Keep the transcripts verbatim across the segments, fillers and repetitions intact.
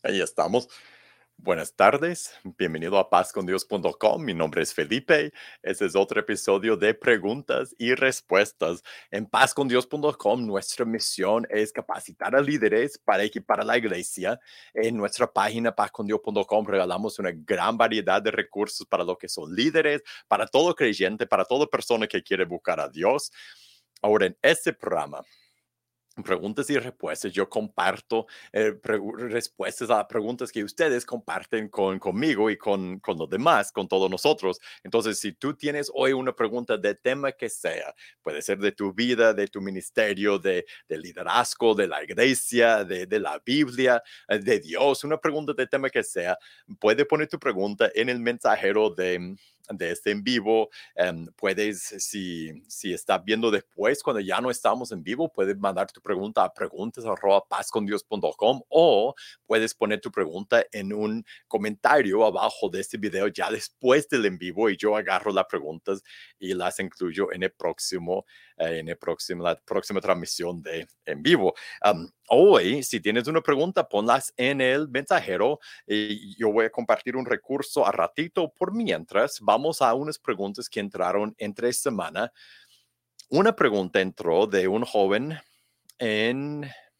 Ahí estamos. Buenas tardes, bienvenido a paz con dios punto com. Mi nombre es Felipe. Este es otro episodio de preguntas y respuestas. En paz con dios punto com, nuestra misión es capacitar a líderes para equipar a la iglesia. En nuestra página paz con dios punto com regalamos una gran variedad de recursos para los que son líderes, para todo creyente, para toda persona que quiere buscar a Dios. Ahora, en este programa, preguntas y respuestas, yo comparto eh, respuestas a preguntas que ustedes comparten con, conmigo y con, con los demás, con todos nosotros. Entonces, si tú tienes hoy una pregunta de tema que sea, puede ser de tu vida, de tu ministerio, de, de liderazgo, de la iglesia, de, de la Biblia, eh, de Dios, una pregunta de tema que sea, puede poner tu pregunta en el mensajero de de este en vivo. Um, puedes, si, si estás viendo después, cuando ya no estamos en vivo, puedes mandar tu pregunta a preguntas arroba paz con dios punto com o puedes poner tu pregunta en un comentario abajo de este video ya después del en vivo y yo agarro las preguntas y las incluyo en el próximo, eh, en el próximo, la próxima transmisión de en vivo. Um, hoy, si tienes una pregunta, ponlas en el mensajero y yo voy a compartir un recurso a ratito. Por mientras, vamos a unas preguntas que entraron entre semana. Una pregunta entró de un joven en,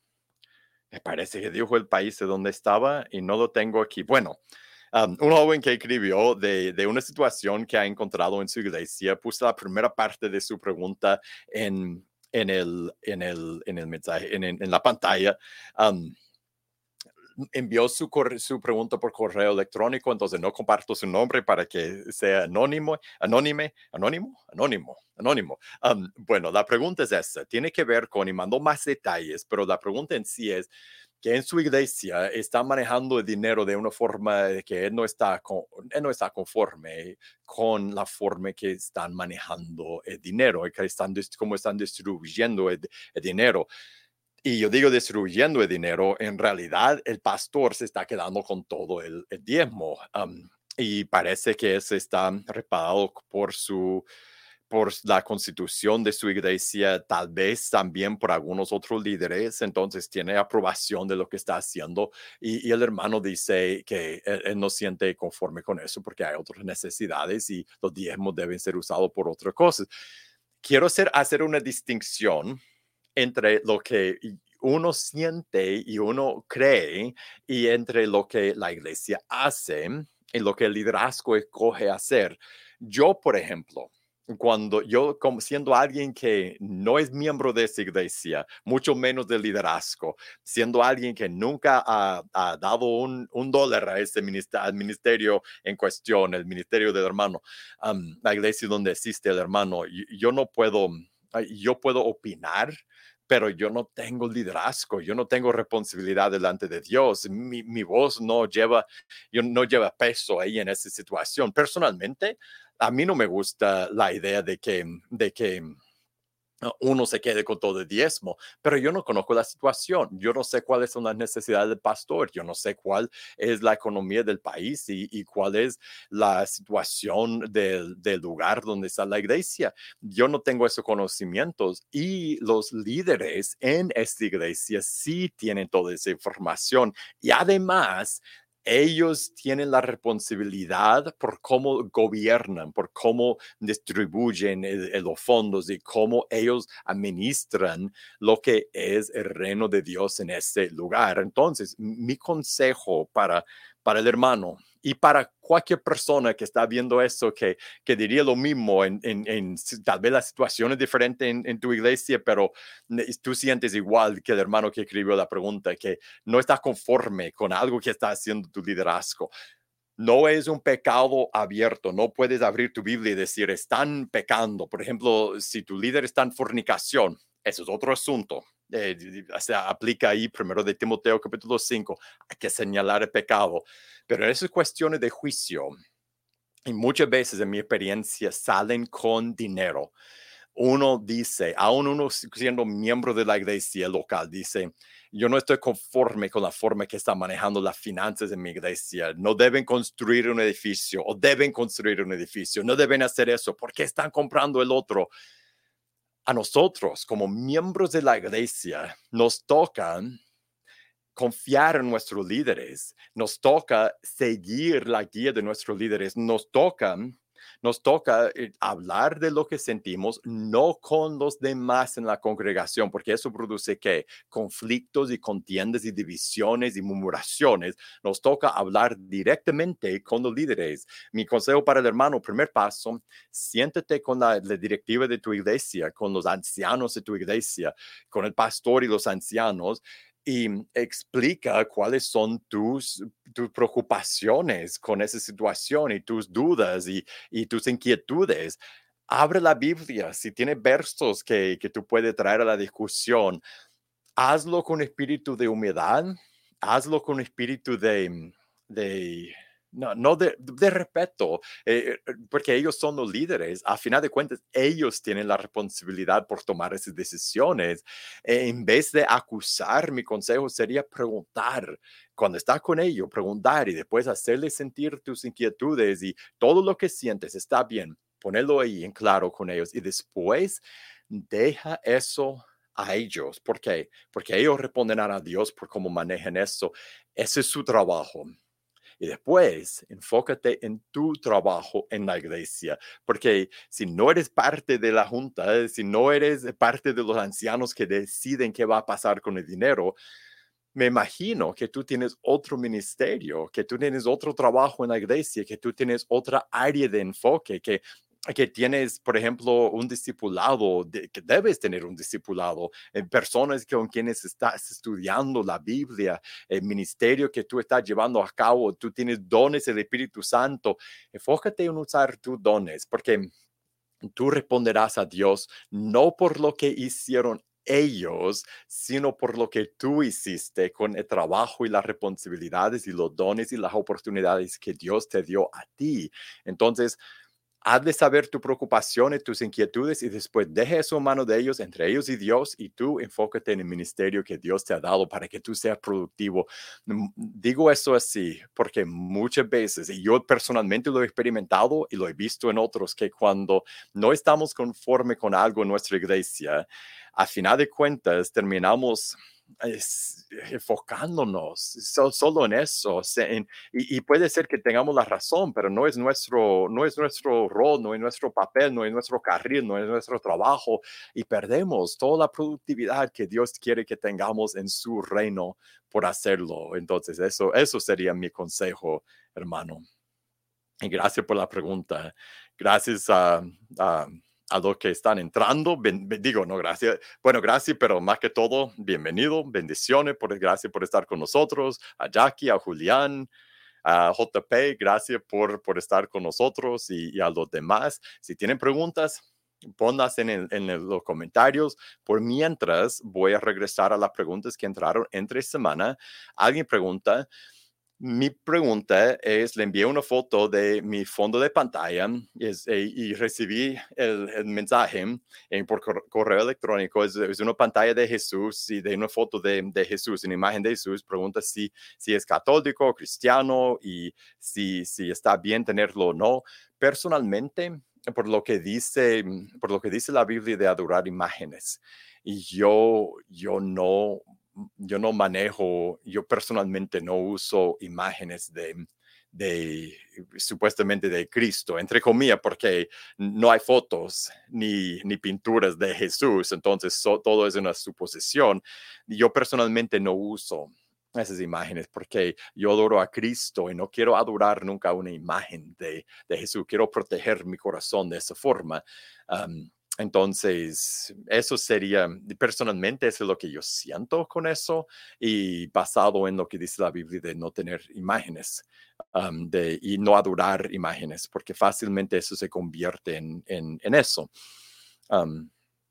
me parece que dijo el país de donde estaba y no lo tengo aquí. Bueno, um, un joven que escribió de, de una situación que ha encontrado en su iglesia. Puse la primera parte de su pregunta en, en, el, en, el, en el mensaje, en, en la pantalla. Um, envió su, su pregunta por correo electrónico, entonces no comparto su nombre para que sea anónimo, anónime, anónimo, anónimo, anónimo. Um, bueno, la pregunta es esta, tiene que ver con, y mandó más detalles, pero la pregunta en sí es que en su iglesia está manejando el dinero de una forma que él no está, con, él no está conforme con la forma que están manejando el dinero, que están, cómo están distribuyendo el, el dinero. Y yo digo distribuyendo el dinero, en realidad el pastor se está quedando con todo el, el diezmo. Um, y parece que se está respaldado por su por la constitución de su iglesia, tal vez también por algunos otros líderes, entonces tiene aprobación de lo que está haciendo y, y el hermano dice que él, él no siente conforme con eso porque hay otras necesidades y los diezmos deben ser usados por otras cosas. Quiero hacer, hacer una distinción entre lo que uno siente y uno cree y entre lo que la iglesia hace y lo que el liderazgo escoge hacer. Yo, por ejemplo, cuando yo, como siendo alguien que no es miembro de esa iglesia, mucho menos del liderazgo, siendo alguien que nunca ha, ha dado un, un, dólar a ese ministerio, al ministerio en cuestión, el ministerio del hermano, um, la iglesia donde existe el hermano, yo, yo no puedo, yo puedo opinar, pero yo no tengo liderazgo, yo no tengo responsabilidad delante de Dios, mi, mi voz no lleva, yo no lleva peso ahí en esa situación. Personalmente, a mí no me gusta la idea de que, de que uno se quede con todo el diezmo, pero yo no conozco la situación, yo no sé cuáles son las necesidades del pastor, yo no sé cuál es la economía del país y, y cuál es la situación del, del lugar donde está la iglesia. Yo no tengo esos conocimientos y los líderes en esta iglesia sí tienen toda esa información y además ellos tienen la responsabilidad por cómo gobiernan, por cómo distribuyen el, el, los fondos y cómo ellos administran lo que es el reino de Dios en este lugar. Entonces, mi consejo para, para el hermano y para cualquier persona que está viendo esto, que, que diría lo mismo, en, en, en tal vez la situación es diferente en, en tu iglesia, pero tú sientes igual que el hermano que escribió la pregunta, que no estás conforme con algo que está haciendo tu liderazgo. No es un pecado abierto, no puedes abrir tu Biblia y decir, están pecando. Por ejemplo, si tu líder está en fornicación, eso es otro asunto. Eh, o sea, aplica ahí primero de Timoteo capítulo cinco, hay que señalar el pecado. Pero esas cuestiones de juicio, y muchas veces en mi experiencia salen con dinero. Uno dice, aún uno siendo miembro de la iglesia local, dice, yo no estoy conforme con la forma que están manejando las finanzas en mi iglesia. No deben construir un edificio o deben construir un edificio. No deben hacer eso. ¿Por qué están comprando el otro? A nosotros, como miembros de la iglesia, nos toca confiar en nuestros líderes, nos toca seguir la guía de nuestros líderes, nos toca, nos toca eh, hablar de lo que sentimos, no con los demás en la congregación, porque eso produce que conflictos y contiendas y divisiones y murmuraciones. Nos toca hablar directamente con los líderes. Mi consejo para el hermano, primer paso, siéntate con la, la directiva de tu iglesia, con los ancianos de tu iglesia, con el pastor y los ancianos, y explica cuáles son tus, tus preocupaciones con esa situación y tus dudas y, y tus inquietudes. Abre la Biblia, si tiene versos que, que tú puedes traer a la discusión, hazlo con espíritu de humildad, hazlo con espíritu de, de no, no de, de respeto, eh, eh, porque ellos son los líderes. A final de cuentas, ellos tienen la responsabilidad por tomar esas decisiones. Eh, en vez de acusar, mi consejo sería preguntar. Cuando estás con ellos, preguntar y después hacerles sentir tus inquietudes y todo lo que sientes está bien. Ponerlo ahí en claro con ellos y después deja eso a ellos. ¿Por qué? Porque ellos responderán a Dios por cómo manejan eso. Ese es su trabajo. Y después, enfócate en tu trabajo en la iglesia, porque si no eres parte de la junta, si no eres parte de los ancianos que deciden qué va a pasar con el dinero, me imagino que tú tienes otro ministerio, que tú tienes otro trabajo en la iglesia, que tú tienes otra área de enfoque, que que tienes, por ejemplo, un discipulado, de, que debes tener un discipulado, en personas con quienes estás estudiando la Biblia, el ministerio que tú estás llevando a cabo, tú tienes dones del Espíritu Santo. Enfócate en usar tus dones, porque tú responderás a Dios no por lo que hicieron ellos, sino por lo que tú hiciste con el trabajo y las responsabilidades y los dones y las oportunidades que Dios te dio a ti. Entonces, haz de saber tus preocupaciones, tus inquietudes y después deje eso en manos de ellos, entre ellos y Dios, y tú enfócate en el ministerio que Dios te ha dado para que tú seas productivo. Mm, Digo eso así porque muchas veces, y yo personalmente lo he experimentado y lo he visto en otros, que cuando no estamos conforme con algo en nuestra iglesia, a final de cuentas terminamos es, enfocándonos so, solo en eso. O sea, en, y, y, puede ser que tengamos la razón, pero no es, nuestro, no es nuestro rol, no es nuestro papel, no es nuestro carril, no es nuestro trabajo. Y perdemos toda la productividad que Dios quiere que tengamos en su reino por hacerlo. Entonces, eso, eso sería mi consejo, hermano. Y gracias por la pregunta. Gracias a... a a los que están entrando, ben, ben, digo, no, gracias, bueno, gracias, pero más que todo, bienvenido, bendiciones, por, gracias por estar con nosotros, a Jackie, a Julián, a J P, gracias por, por estar con nosotros y, y a los demás. Si tienen preguntas, ponlas en, el, en el, los comentarios. Por mientras, voy a regresar a las preguntas que entraron entre semana. Alguien pregunta, mi pregunta es, le envié una foto de mi fondo de pantalla es, eh, y recibí el, el mensaje eh, por cor correo electrónico. Es, es, una pantalla de Jesús y de una foto de, de Jesús, una imagen de Jesús. Pregunta si, si es católico o cristiano y si, si está bien tenerlo o no. Personalmente, por lo que dice, por lo que dice la Biblia de adorar imágenes, y yo, yo no yo no manejo, yo personalmente no uso imágenes de, de supuestamente de Cristo, entre comillas, porque no hay fotos ni, ni pinturas de Jesús, entonces so, todo es una suposición. Yo personalmente no uso esas imágenes porque yo adoro a Cristo y no quiero adorar nunca una imagen de, de Jesús, quiero proteger mi corazón de esa forma. Um, entonces, eso sería, personalmente, eso es lo que yo siento con eso y basado en lo que dice la Biblia de no tener imágenes um, de, y no adorar imágenes, porque fácilmente eso se convierte en, en, en eso. Um,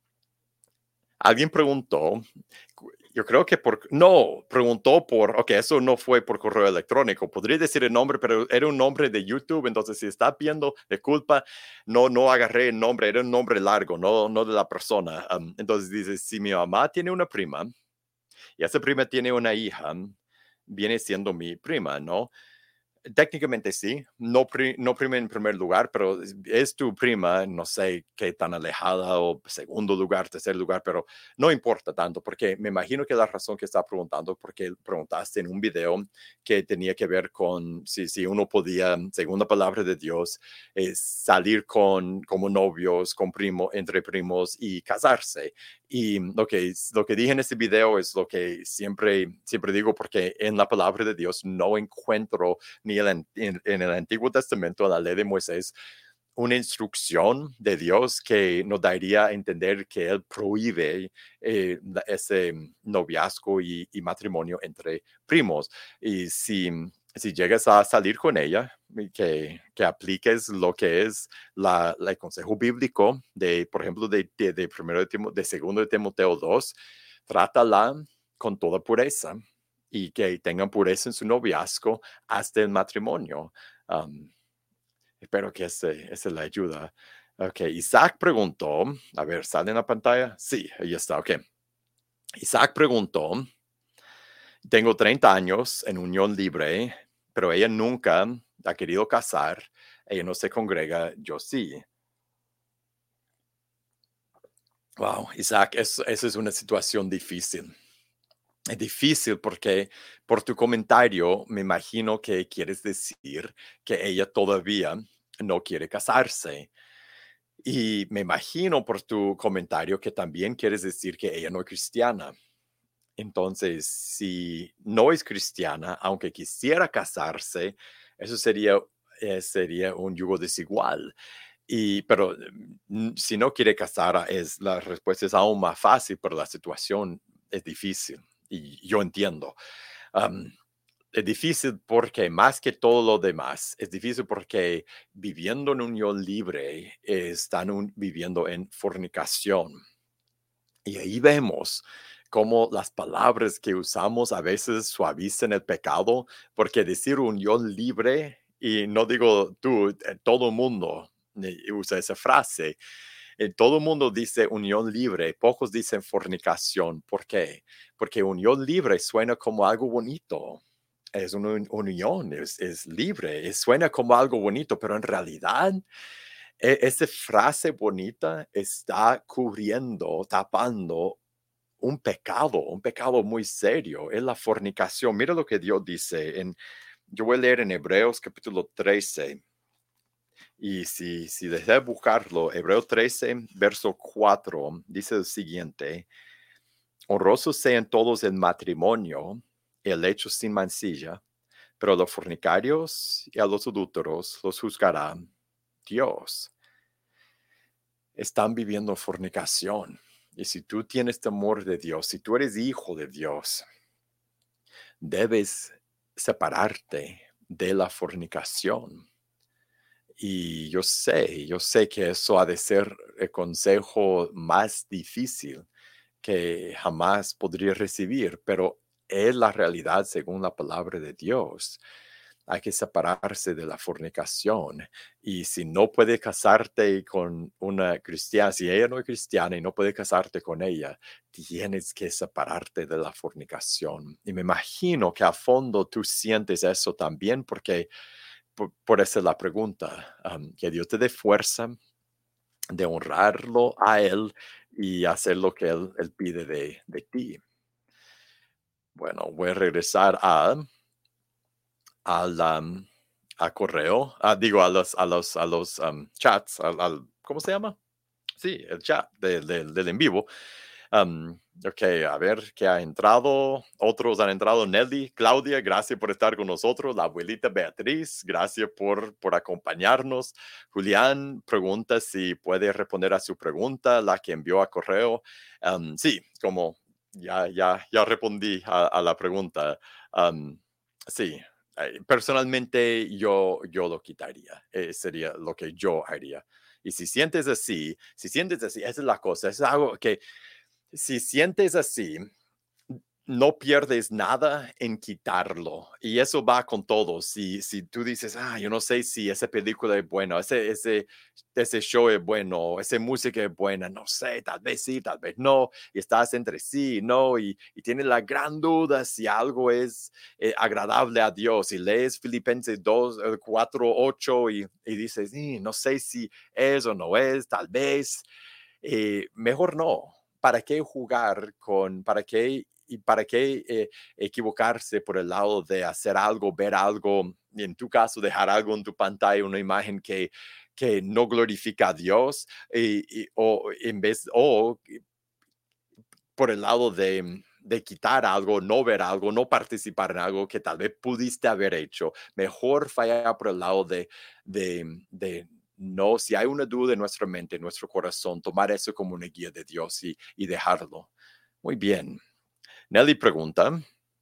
alguien preguntó, yo creo que por, no, preguntó por, ok, eso no fue por correo electrónico, podría decir el nombre, pero era un nombre de YouTube, entonces si está viendo, disculpa, no, no agarré el nombre, era un nombre largo, no, no de la persona. Um, entonces dice, si mi mamá tiene una prima y esa prima tiene una hija, viene siendo mi prima, ¿no? Técnicamente sí, no, pri- no prima en primer lugar, pero es, es tu prima, no sé qué tan alejada o segundo lugar, tercer lugar, pero no importa tanto, porque me imagino que la razón que está preguntando, porque preguntaste en un video que tenía que ver con si, si uno podía, según la palabra de Dios, eh, salir con, como novios, con primo, entre primos y casarse. Y lo que, lo que dije en este video es lo que siempre, siempre digo, porque en la palabra de Dios no encuentro ni el, en, en el Antiguo Testamento, en la ley de Moisés, una instrucción de Dios que nos daría a entender que Él prohíbe eh, ese noviazgo y, y matrimonio entre primos. Y si, si llegas a salir con ella, que, que apliques lo que es la, la- el consejo bíblico de, por ejemplo, de, de, de primero de, Timo- de segundo de Timoteo dos, trátala con toda pureza y que tengan pureza en su noviazgo hasta el matrimonio. Um, Espero que ese, ese le ayuda. Ok, Isaac preguntó, a ver, ¿sale en la pantalla? Sí, ahí está, ok. Isaac preguntó, tengo treinta años en unión libre, pero ella nunca ha querido casar, ella no se congrega, yo sí. Wow, Isaac, eso, eso es una situación difícil. Es difícil porque por tu comentario me imagino que quieres decir que ella todavía no quiere casarse. Y me imagino por tu comentario que también quieres decir que ella no es cristiana. Entonces, si no es cristiana, aunque quisiera casarse, eso sería, eh, sería un yugo desigual. Y, pero mm, si no quiere casar, es, la respuesta es aún más fácil, pero la situación es difícil. Y yo entiendo. Am, es difícil porque más que todo lo demás, es difícil porque viviendo en unión libre eh, están un- viviendo en fornicación. Y ahí vemos cómo las palabras que usamos a veces suavizan el pecado, porque decir unión libre, y no digo tú, eh, todo el mundo eh, usa esa frase, eh, todo el mundo dice unión libre, pocos dicen fornicación. ¿Por qué? Porque unión libre suena como algo bonito. Es una un- unión, es, es libre, es- suena como algo bonito, pero en realidad e- esa frase bonita está cubriendo, tapando un pecado, un pecado muy serio, es la fornicación. Mira lo que Dios dice en, yo voy a leer en Hebreos capítulo trece. Y si, si desea buscarlo, Hebreo trece, verso cuatro, dice el siguiente: honrosos sean todos el matrimonio, el hecho sin mancilla, pero a los fornicarios y a los adúlteros los juzgará Dios. Están viviendo fornicación. Y si tú tienes temor de Dios, si tú eres hijo de Dios, debes separarte de la fornicación. Y yo sé, yo sé que eso ha de ser el consejo más difícil que jamás podría recibir, pero es la realidad según la palabra de Dios. Hay que separarse de la fornicación. Y si no puede casarte con una cristiana, si ella no es cristiana y no puede casarte con ella, tienes que separarte de la fornicación. Y me imagino que a fondo tú sientes eso también, porque por, por eso es la pregunta, um, que Dios te dé fuerza de honrarlo a Él y hacer lo que Él, él pide de, de ti. Bueno, voy a regresar a, al, um, a correo, ah, digo, a los, a los, a los um, chats, al, al- ¿cómo se llama? Sí, el chat de- de- del en vivo. Um, ok, a ver qué ha entrado. Otros han entrado. Nelly, Claudia, gracias por estar con nosotros. La abuelita Beatriz, gracias por, por acompañarnos. Julián pregunta si puede responder a su pregunta, la que envió a correo. Um, sí, como ya, ya, ya respondí a, a la pregunta. Um, sí, eh, personalmente yo, yo lo quitaría. Eh, sería lo que yo haría. Y si sientes así, si sientes así, esa es la cosa, es algo que si sientes así, no pierdes nada en quitarlo. Y eso va con todo. Si, si tú dices, ah, yo no sé si esa película es buena, ese, ese, ese show es bueno, esa música es buena, no sé, tal vez sí, tal vez no. Y estás entre sí y no, y, y tienes la gran duda si algo es eh, agradable a Dios. Y lees Filipenses dos, eh, cuatro, ocho y, y dices, sí, no sé si es o no es, tal vez. Eh, mejor no. ¿Para qué jugar con, para qué y para qué eh, equivocarse por el lado de hacer algo, ver algo, y en tu caso dejar algo en tu pantalla, una imagen que, que no glorifica a Dios, y, y- o en vez, o por el lado de, de quitar algo, no ver algo, no participar en algo que tal vez pudiste haber hecho. Mejor fallar por el lado de, de, de no, si hay una duda en nuestra mente, en nuestro corazón, tomar eso como una guía de Dios y, y dejarlo. Muy bien. Nelly pregunta,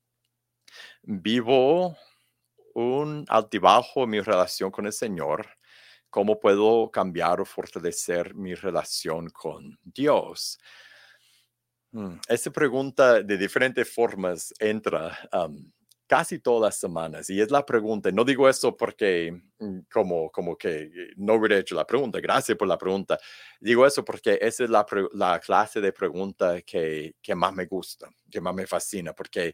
vivo un altibajo en mi relación con el Señor. ¿Cómo puedo cambiar o fortalecer mi relación con Dios? Mm, Esta pregunta de diferentes formas entra um, casi todas las semanas y es la pregunta. No digo eso porque mm, como, como que eh, no hubiera hecho la pregunta. Gracias por la pregunta. Digo eso porque esa es la, pre- la clase de pregunta que, que más me gusta, que más me fascina, porque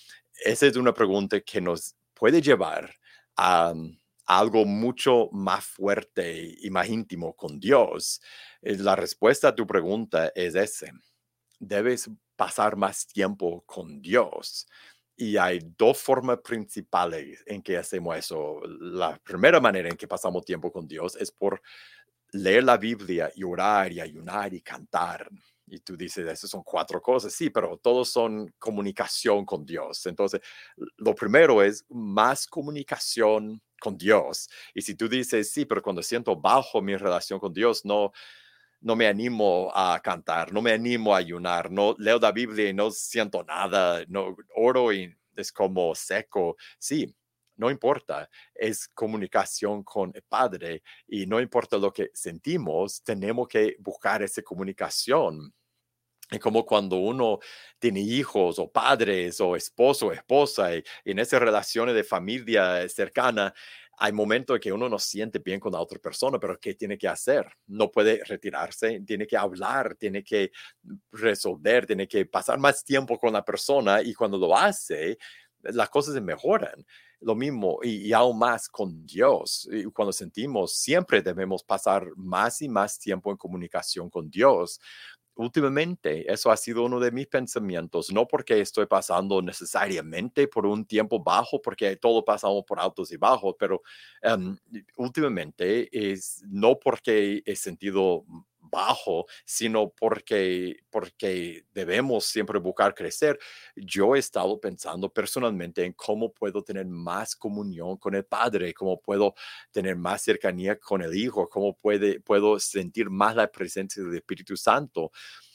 esa es una pregunta que nos puede llevar a, um, a algo mucho más fuerte y más íntimo con Dios. Eh, La respuesta a tu pregunta es ese: debes pasar más tiempo con Dios. Y hay dos formas principales en que hacemos eso. La primera manera en que pasamos tiempo con Dios es por leer la Biblia y orar y ayunar y cantar. Y tú dices, esas son cuatro cosas, sí, pero todos son comunicación con Dios. Entonces, lo primero es más comunicación con Dios. Y si tú dices, sí, pero cuando siento bajo mi relación con Dios, no, no me animo a cantar, no me animo a ayunar, no leo la Biblia y no siento nada, no oro y es como seco. Sí, no importa, es comunicación con el Padre y no importa lo que sentimos, tenemos que buscar esa comunicación. Es como cuando uno tiene hijos o padres o esposo o esposa y, y en esas relaciones de familia cercana, hay momentos en que uno no siente bien con la otra persona, pero ¿qué tiene que hacer? No puede retirarse, tiene que hablar, tiene que resolver, tiene que pasar más tiempo con la persona y cuando lo hace, las cosas se mejoran. Lo mismo y, y aún más con Dios. Y cuando sentimos, siempre debemos pasar más y más tiempo en comunicación con Dios. Últimamente, eso ha sido uno de mis pensamientos, no porque estoy pasando necesariamente por un tiempo bajo, porque todos pasamos por altos y bajos, pero um, últimamente es no porque he sentido bajo, sino porque, porque debemos siempre buscar crecer. Yo he estado pensando personalmente en cómo puedo tener más comunión con el Padre, cómo puedo tener más cercanía con el Hijo, cómo puede, puedo sentir más la presencia del Espíritu Santo.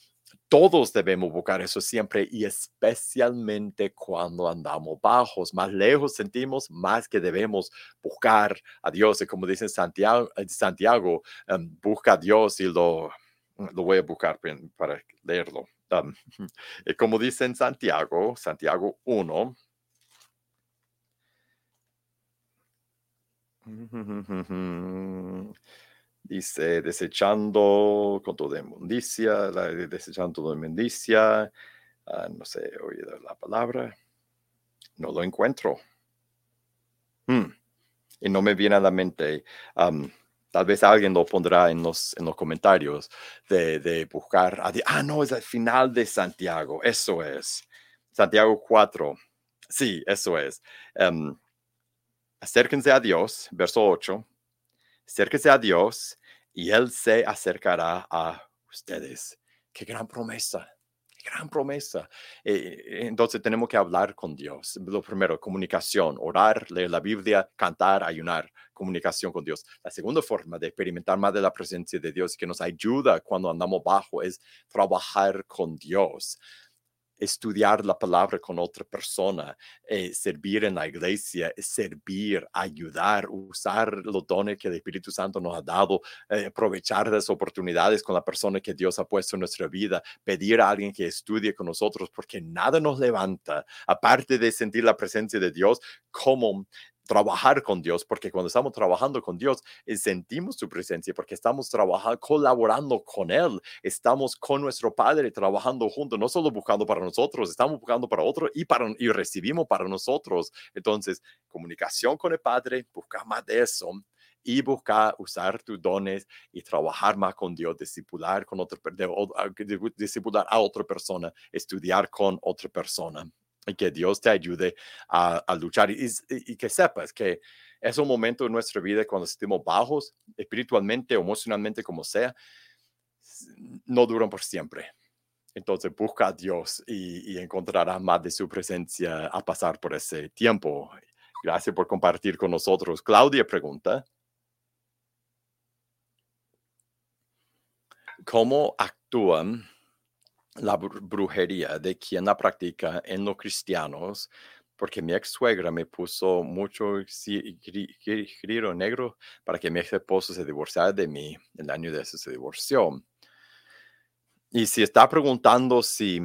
Todos debemos buscar eso siempre y especialmente cuando andamos bajos, más lejos sentimos, más que debemos buscar a Dios. Y como dice Santiago, Santiago um, busca a Dios y lo, lo voy a buscar para leerlo. Um, y como dice en Santiago, Santiago uno, dice, desechando con toda inmundicia, la, desechando toda inmundicia, uh, no sé, he oído la palabra, no lo encuentro. Hmm, y no me viene a la mente. Um, tal vez alguien lo pondrá en los, en los comentarios de, de buscar. A, ah, no, es al final de Santiago, eso es. Santiago cuatro. Sí, eso es. Um, acérquense a Dios, verso ocho. Acérquese a Dios y Él se acercará a ustedes. Qué gran promesa, qué gran promesa. Eh, eh, entonces tenemos que hablar con Dios. Lo primero, comunicación, orar, leer la Biblia, cantar, ayunar, comunicación con Dios. La segunda forma de experimentar más de la presencia de Dios que nos ayuda cuando andamos bajo es trabajar con Dios. estudiar la palabra con otra persona, eh, servir en la iglesia, servir, ayudar, usar los dones que el Espíritu Santo nos ha dado, eh, aprovechar las oportunidades con la persona que Dios ha puesto en nuestra vida, pedir a alguien que estudie con nosotros, porque nada nos levanta, aparte de sentir la presencia de Dios, como trabajar con Dios, porque cuando estamos trabajando con Dios, eh, sentimos su presencia, porque estamos trabajando, colaborando con Él, estamos con nuestro Padre trabajando juntos, no solo buscando para nosotros, estamos buscando para otros y, para, y recibimos para nosotros. Entonces, comunicación con el Padre, buscar más de eso y buscar usar tus dones y trabajar más con Dios, discipular, con otra, de, de, discipular a otra persona, estudiar con otra persona. Y que Dios te ayude a, a luchar. Y, y, y que sepas que es un momento en nuestra vida cuando estemos bajos, espiritualmente, emocionalmente, como sea, no duran por siempre. Entonces busca a Dios y, y encontrarás más de su presencia a pasar por ese tiempo. Gracias por compartir con nosotros. Claudia pregunta, ¿cómo actúan la brujería de quien la practica en los cristianos? Porque mi ex suegra me puso mucho giro negro para que mi ex esposo se divorciara de mí. El año de eso se divorció. Y si está preguntando si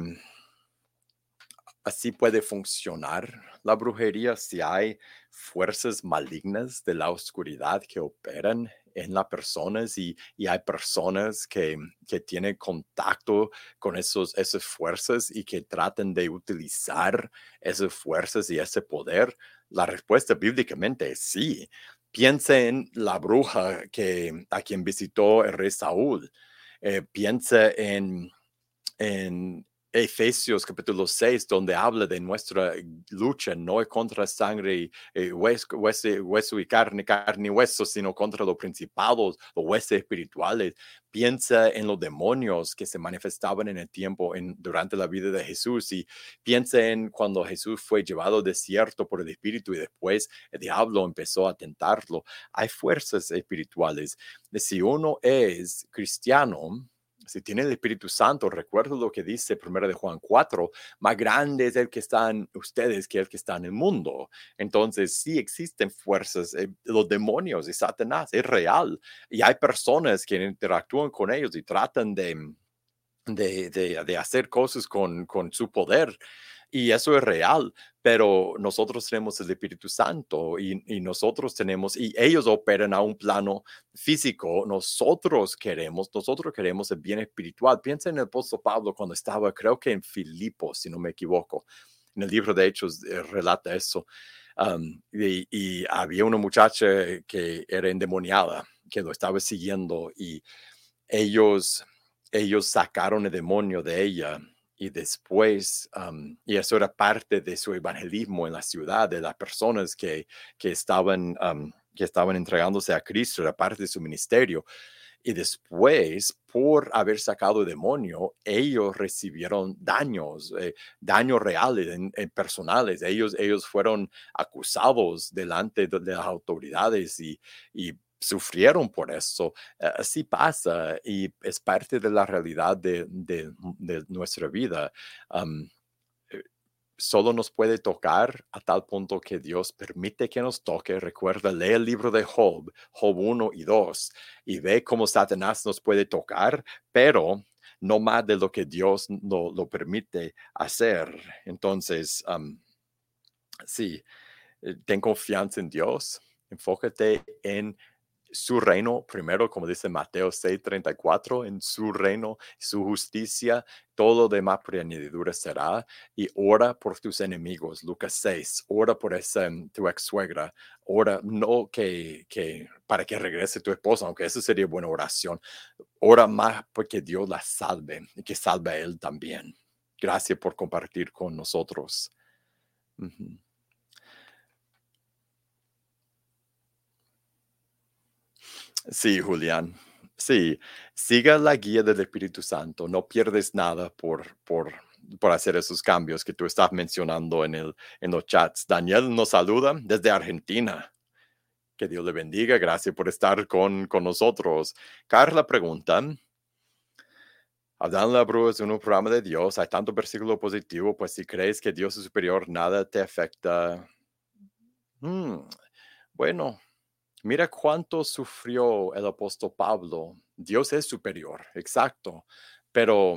así puede funcionar la brujería, si hay fuerzas malignas de la oscuridad que operan en las personas y, y hay personas que, que tienen contacto con esos, esas fuerzas y que tratan de utilizar esas fuerzas y ese poder, la respuesta bíblicamente es sí. Piensa en la bruja que, a quien visitó el rey Saúl. Eh, piensa en, en Efesios capítulo seis, donde habla de nuestra lucha no contra sangre, eh, hueso, hueso, hueso y carne, carne y hueso, sino contra los principados, los huesos espirituales. Piensa en los demonios que se manifestaban en el tiempo, en, durante la vida de Jesús, y piensa en cuando Jesús fue llevado al desierto por el Espíritu y después el diablo empezó a tentarlo. Hay fuerzas espirituales. Si uno es cristiano, si tiene el Espíritu Santo, recuerdo lo que dice primero de Juan cuatro, más grande es el que está en ustedes que el que está en el mundo. Entonces, sí existen fuerzas, eh, los demonios y Satanás, es real. Y hay personas que interactúan con ellos y tratan de, de, de, de hacer cosas con, con su poder. Y eso es real, pero nosotros tenemos el Espíritu Santo y, y nosotros tenemos, y ellos operan a un plano físico, nosotros queremos, nosotros queremos el bien espiritual. Piensa en el apóstol Pablo cuando estaba, creo que en Filipos, si no me equivoco, en el libro de Hechos eh, relata eso. Um, y, y había una muchacha que era endemoniada, que lo estaba siguiendo y ellos, ellos sacaron el demonio de ella y después, um, y eso era parte de su evangelismo en la ciudad, de las personas que, que, estaban, um, que estaban entregándose a Cristo, era parte de su ministerio. Y después, por haber sacado el demonio, ellos recibieron daños, eh, daños reales, en, en personales. Ellos, ellos fueron acusados delante de, de las autoridades y, y sufrieron por eso. Uh, así pasa y es parte de la realidad de, de, de nuestra vida. Um, Solo nos puede tocar a tal punto que Dios permite que nos toque. Recuerda, lee el libro de Job, Job uno y dos, y ve cómo Satanás nos puede tocar, pero no más de lo que Dios no, lo permite hacer. Entonces, um, sí, ten confianza en Dios, enfócate en su reino, primero, como dice Mateo seis treinta y cuatro, en su reino, su justicia, todo demás por añadidura será, y ora por tus enemigos, Lucas seis, ora por esa, tu ex suegra, ora, no que, que para que regrese tu esposa, aunque eso sería buena oración, ora más porque Dios la salve y que salve a él también. Gracias por compartir con nosotros. Uh-huh. Sí, Julián. Sí, siga la guía del Espíritu Santo. No pierdes nada por, por, por hacer esos cambios que tú estás mencionando en, el, en los chats. Daniel nos saluda desde Argentina. Que Dios le bendiga. Gracias por estar con, con nosotros. Carla pregunta, Hablando la Brúa es un programa de Dios, hay tanto versículo positivo, pues si crees que Dios es superior, nada te afecta. Mm, bueno, mira cuánto sufrió el apóstol Pablo. Dios es superior, exacto, pero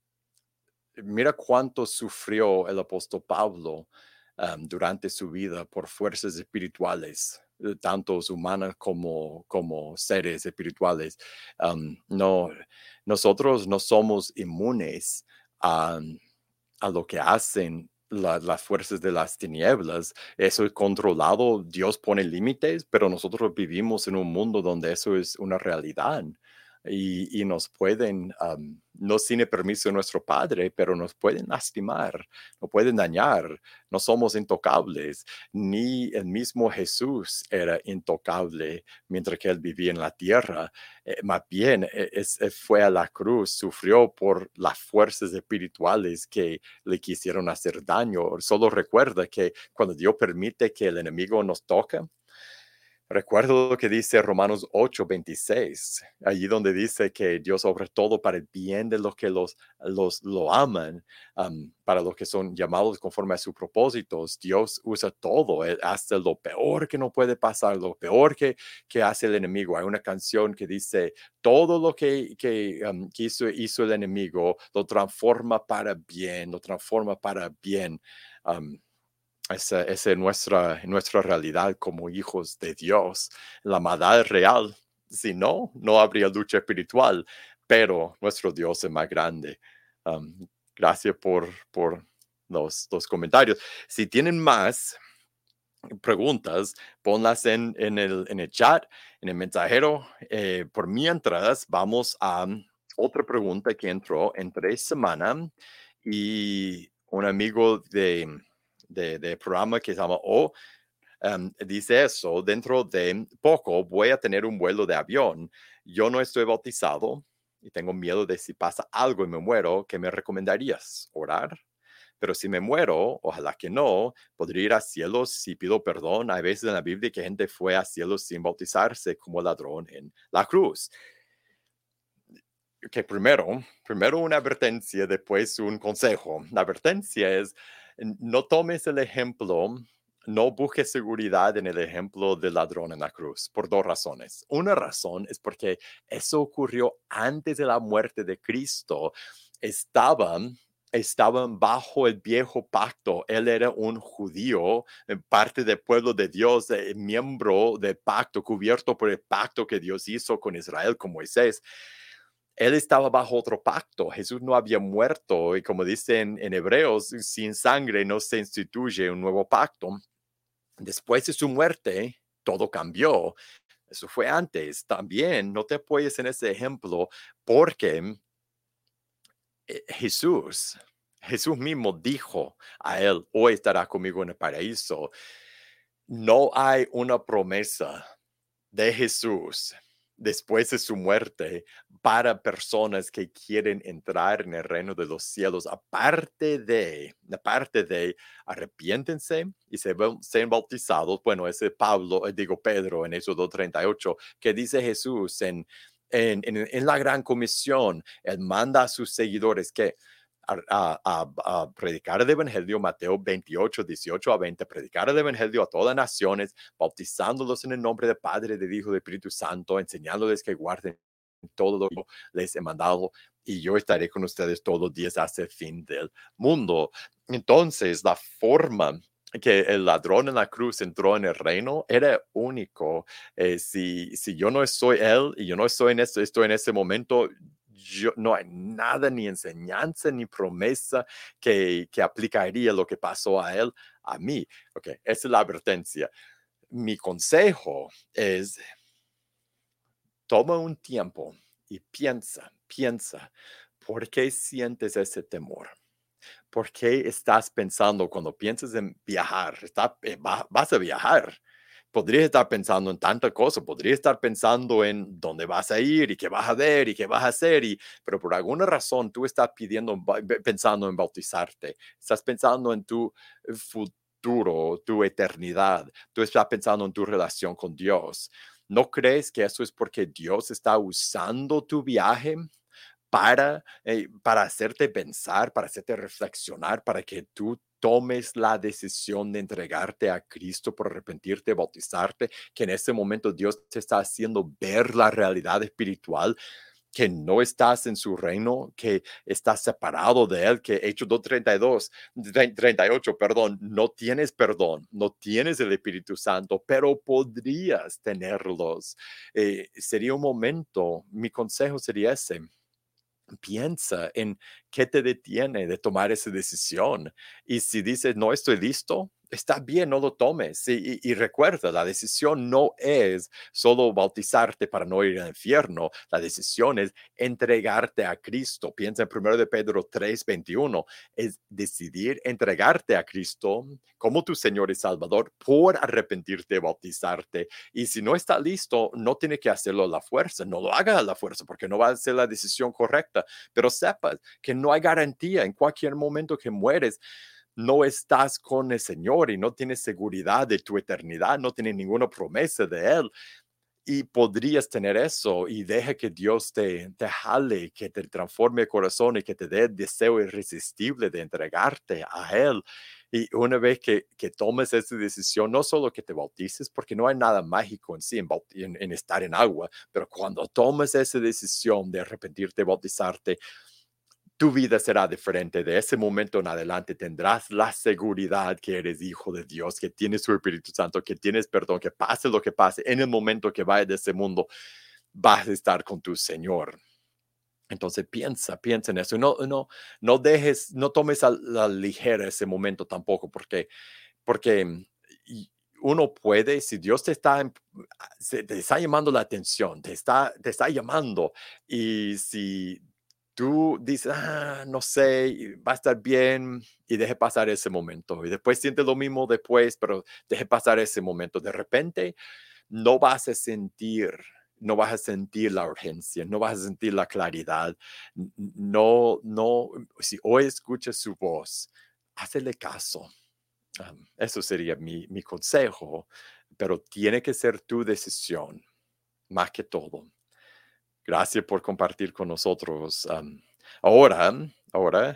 mira cuánto sufrió el apóstol Pablo um, durante su vida por fuerzas espirituales, eh, tantos humanas como, como seres espirituales. Um, no, nosotros no somos inmunes a, a lo que hacen la- las fuerzas de las tinieblas. Eso es controlado, Dios pone límites, pero nosotros vivimos en un mundo donde eso es una realidad. Y, y nos pueden, um, no sin el permiso de nuestro Padre, pero nos pueden lastimar, nos pueden dañar. No somos intocables, ni el mismo Jesús era intocable mientras que él vivía en la tierra. Eh, más bien, eh, es, eh, fue a la cruz, sufrió por las fuerzas espirituales que le quisieron hacer daño. Solo recuerda que cuando Dios permite que el enemigo nos toque, recuerdo lo que dice Romanos ocho veintiséis, allí donde dice que Dios obra todo para el bien de los que los, los lo aman, um, para los que son llamados conforme a sus propósitos. Dios usa todo, eh, hasta lo peor que no puede pasar, lo peor que, que hace el enemigo. Hay una canción que dice, todo lo que, que, um, que hizo, hizo el enemigo lo transforma para bien, lo transforma para bien. Um, esa, esa es nuestra, nuestra realidad como hijos de Dios. La maldad es real. Si no, no habría lucha espiritual, pero nuestro Dios es más grande. Um, gracias por, por los, los comentarios. Si tienen más preguntas, ponlas en, en, el, en el chat, en el mensajero. Eh, por mientras, vamos a otra pregunta que entró entre semana y un amigo de, de, de programa que se llama O. Um, dice eso, dentro de poco voy a tener un vuelo de avión. Yo no estoy bautizado y tengo miedo de si pasa algo y me muero, ¿qué me recomendarías? ¿Orar? Pero si me muero, ojalá que no, podría ir a cielos si pido perdón. Hay veces en la Biblia que gente fue a cielos sin bautizarse como ladrón en la cruz. Que primero, primero una advertencia, después un consejo. La advertencia es, no tomes el ejemplo, no busques seguridad en el ejemplo del ladrón en la cruz, por dos razones. Una razón es porque eso ocurrió antes de la muerte de Cristo. Estaban estaban bajo el viejo pacto. Él era un judío, parte del pueblo de Dios, eh, miembro del pacto, cubierto por el pacto que Dios hizo con Israel, con Moisés. Él estaba bajo otro pacto. Jesús no había muerto y como dicen en Hebreos, sin sangre no se instituye un nuevo pacto. Después de su muerte, todo cambió. Eso fue antes. También no te apoyes en ese ejemplo porque eh, Jesús, Jesús mismo dijo a él, hoy estará conmigo en el paraíso. No hay una promesa de Jesús después de su muerte para personas que quieren entrar en el reino de los cielos, aparte de, aparte de arrepiéntense y se, sean bautizados. Bueno, ese Pablo, eh, digo Pedro en Éxodo treinta y ocho, que dice Jesús en, en, en, en la gran comisión, él manda a sus seguidores que a, a, a, predicar el Evangelio, Mateo veintiocho, dieciocho a veinte, predicar el Evangelio a todas naciones, bautizándolos en el nombre del Padre, del Hijo, del Espíritu Santo, enseñándoles que guarden todo lo que les he mandado y yo estaré con ustedes todos los días hasta el fin del mundo. Entonces, la forma que el ladrón en la cruz entró en el reino era único. Eh, si, si yo no soy él y yo no estoy en, este, estoy en ese momento, yo, no hay nada, ni enseñanza, ni promesa que, que aplicaría lo que pasó a él, a mí. Ok, esa es la advertencia. Mi consejo es, toma un tiempo y piensa, piensa, ¿por qué sientes ese temor? ¿Por qué estás pensando cuando piensas en viajar? Está, eh, va, vas a viajar. Podrías estar pensando en tantas cosas, podrías estar pensando en dónde vas a ir y qué vas a ver y qué vas a hacer, y, pero por alguna razón tú estás pidiendo, pensando en bautizarte, estás pensando en tu futuro, tu eternidad, tú estás pensando en tu relación con Dios. ¿No crees que eso es porque Dios está usando tu viaje para, eh, para hacerte pensar, para hacerte reflexionar, para que tú tomes la decisión de entregarte a Cristo por arrepentirte, bautizarte, que en ese momento Dios te está haciendo ver la realidad espiritual, que no estás en su reino, que estás separado de él, que Hechos dos treinta y dos, treinta y ocho, perdón, no tienes perdón, no tienes el Espíritu Santo, pero podrías tenerlos. Eh, sería un momento, mi consejo sería ese. Piensa en qué te detiene de tomar esa decisión. Y si dices, no estoy listo, está bien, no lo tomes. Y, y- y recuerda, la decisión no es solo bautizarte para no ir al infierno. La decisión es entregarte a Cristo. Piensa en primero de Pedro tres veintiuno. Es decidir entregarte a Cristo como tu Señor y Salvador por arrepentirte, bautizarte. Y si no está listo, no tiene que hacerlo a la fuerza. No lo haga a la fuerza porque no va a ser la decisión correcta. Pero sepas que no hay garantía. En cualquier momento que mueres, no estás con el Señor y no tienes seguridad de tu eternidad, no tienes ninguna promesa de Él. Y podrías tener eso y deja que Dios te, te jale, que te transforme el corazón y que te dé el deseo irresistible de entregarte a Él. Y una vez que, que tomes esa decisión, no solo que te bautices, porque no hay nada mágico en sí en, en, en estar en agua, pero cuando tomes esa decisión de arrepentirte, bautizarte, tu vida será diferente. De ese momento en adelante tendrás la seguridad que eres hijo de Dios, que tienes su Espíritu Santo, que tienes perdón, que pase lo que pase, en el momento que vayas de este mundo, vas a estar con tu Señor. Entonces piensa, piensa en eso. No, no, no dejes, no tomes a la ligera ese momento tampoco, porque, porque uno puede, si Dios te está, te está llamando la atención, te está, te está llamando, y si tú dices, ah, no sé, va a estar bien, y deje pasar ese momento. Y después sientes lo mismo después, pero deje pasar ese momento. De repente no vas a sentir, no vas a sentir la urgencia, no vas a sentir la claridad. No, no, si hoy escuchas su voz, hazle caso. Um, eso sería mi, mi consejo, pero tiene que ser tu decisión, más que todo. Gracias por compartir con nosotros. Um, ahora, ahora,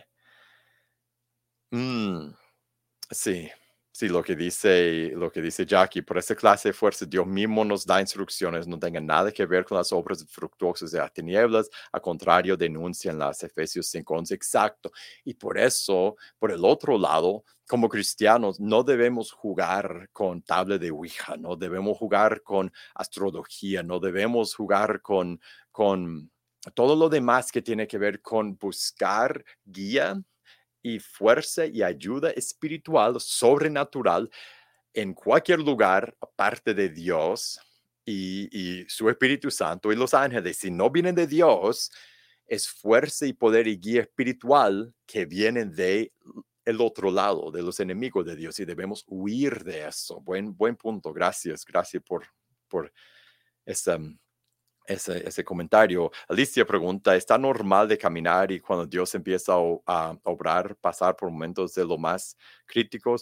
mm, sí, sí, lo que dice, lo que dice Jackie, por esa clase de fuerza, Dios mismo nos da instrucciones, no tengan nada que ver con las obras fructuosas de las tinieblas, al contrario, denuncian las Efesios cinco once, exacto. Y por eso, por el otro lado, como cristianos, no debemos jugar con tabla de Ouija, no debemos jugar con astrología, no debemos jugar con, con todo lo demás que tiene que ver con buscar guía y fuerza y ayuda espiritual, sobrenatural, en cualquier lugar aparte de Dios y, y su Espíritu Santo y los ángeles. Si no vienen de Dios, es fuerza y poder y guía espiritual que vienen de el otro lado, de los enemigos de Dios, y debemos huir de eso. Buen, buen punto. Gracias, gracias por, por esa, ese, ese comentario. Alicia pregunta, ¿está normal de caminar y cuando Dios empieza a, a obrar, pasar por momentos de lo más críticos?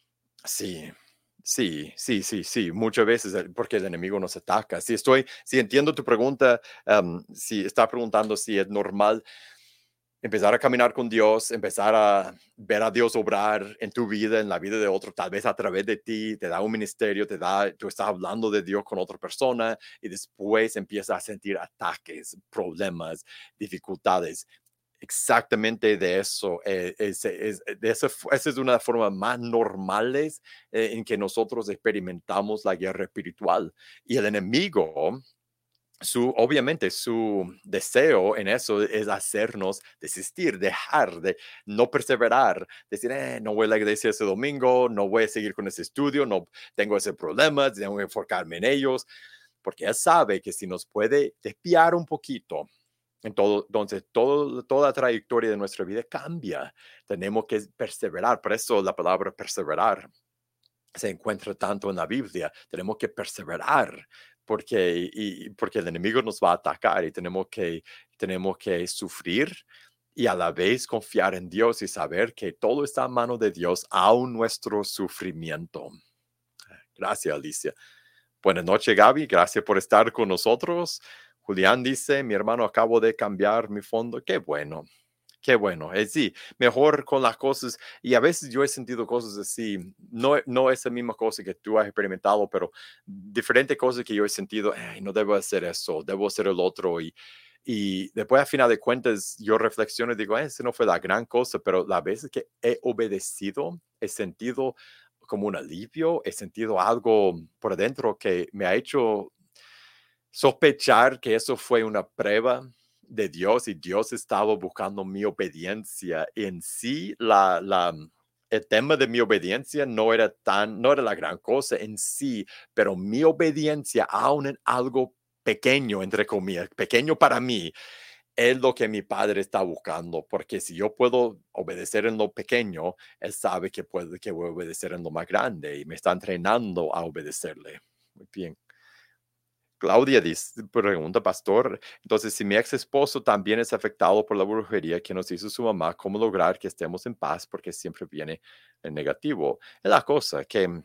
Sí, sí, sí, sí, sí, muchas veces eh, porque el enemigo nos ataca. Si estoy, si entiendo tu pregunta, um, si está preguntando si es normal empezar a caminar con Dios, empezar a ver a Dios obrar en tu vida, en la vida de otro, tal vez a través de ti, te da un ministerio, te da, tú estás hablando de Dios con otra persona y después empiezas a sentir ataques, problemas, dificultades. Exactamente de eso, eh, es, es, de esa, esa es una de las formas más normales eh, en que nosotros experimentamos la guerra espiritual. Y el enemigo, su, obviamente, su deseo en eso es hacernos desistir, dejar de no perseverar, decir, eh, no voy a la iglesia ese domingo, no voy a seguir con ese estudio, no tengo ese problema, tengo que enfocarme en ellos, porque él sabe que si nos puede desviar un poquito, en todo, entonces todo, toda la trayectoria de nuestra vida cambia. Tenemos que perseverar, por eso la palabra perseverar se encuentra tanto en la Biblia. Tenemos que perseverar porque, y, porque el enemigo nos va a atacar y tenemos que, tenemos que sufrir y a la vez confiar en Dios y saber que todo está en manos de Dios, aun nuestro sufrimiento. Gracias, Alicia. Buenas noches, Gaby. Gracias por estar con nosotros. Julián dice, mi hermano, acabo de cambiar mi fondo. Qué bueno. Qué bueno, es sí, mejor con las cosas, y a veces yo he sentido cosas así, no, no es la misma cosa que tú has experimentado, pero diferentes cosas que yo he sentido, "Ay, no debo hacer eso, debo hacer el otro", y, y después a final de cuentas yo reflexiono y digo, esa no fue la gran cosa, pero las veces que he obedecido, he sentido como un alivio, he sentido algo por dentro que me ha hecho sospechar que eso fue una prueba de Dios y Dios estaba buscando mi obediencia. En sí, la, la, el tema de mi obediencia no era tan, no era la gran cosa en sí, pero mi obediencia, aún en algo pequeño, entre comillas, pequeño para mí, es lo que mi padre está buscando, porque si yo puedo obedecer en lo pequeño, él sabe que, puede, que voy a obedecer en lo más grande y me está entrenando a obedecerle. Muy bien. Claudia dice, pregunta, pastor, entonces si mi ex esposo también es afectado por la brujería que nos hizo su mamá, ¿cómo lograr que estemos en paz? Porque siempre viene en negativo. Es la cosa que,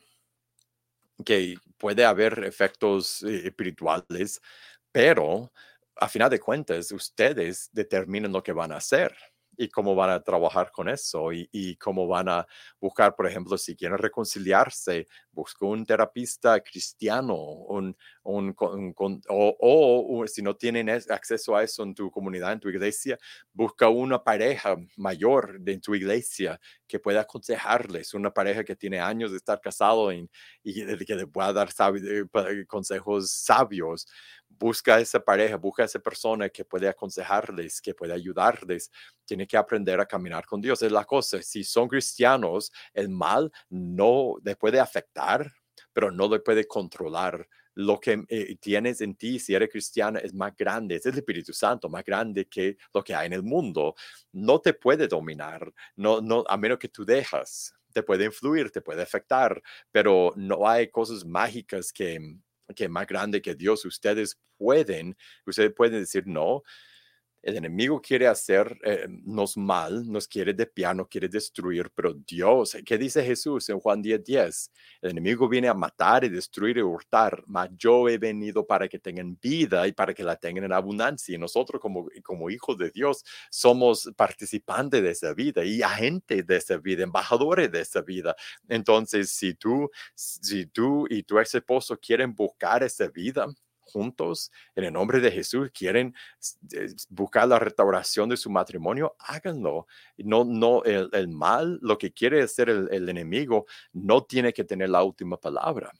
que puede haber efectos eh, espirituales, pero a final de cuentas, ustedes determinan lo que van a hacer y cómo van a trabajar con eso y, y cómo van a buscar, por ejemplo, si quieren reconciliarse, busca un terapista cristiano un, un, un, un, o, o, o si no tienen acceso a eso en tu comunidad, en tu iglesia, busca una pareja mayor de tu iglesia que pueda aconsejarles, una pareja que tiene años de estar casado y, y que le pueda dar sabi consejos sabios. Busca esa pareja, busca esa persona que puede aconsejarles, que puede ayudarles. Tiene que aprender a caminar con Dios. Es la cosa. Si son cristianos, el mal no le puede afectar, pero no le puede controlar. Lo que eh, tienes en ti, si eres cristiana, es más grande, es el Espíritu Santo, más grande que lo que hay en el mundo. No te puede dominar, no, no, a menos que tú dejas. Te puede influir, te puede afectar, pero no hay cosas mágicas que, que más grande que Dios. Ustedes pueden, ustedes pueden decir no. El enemigo quiere hacernos mal, nos quiere desviar, nos quiere destruir, pero Dios, ¿qué dice Jesús en Juan diez diez? El enemigo viene a matar y destruir y hurtar, mas yo he venido para que tengan vida y para que la tengan en abundancia. Y nosotros como, como hijos de Dios somos participantes de esa vida y agentes de esa vida, embajadores de esa vida. Entonces, si tú, si tú y tu ex esposo quieren buscar esa vida juntos, en el nombre de Jesús, quieren buscar la restauración de su matrimonio, háganlo. No, no, el, el mal, lo que quiere hacer el, el enemigo, no tiene que tener la última palabra.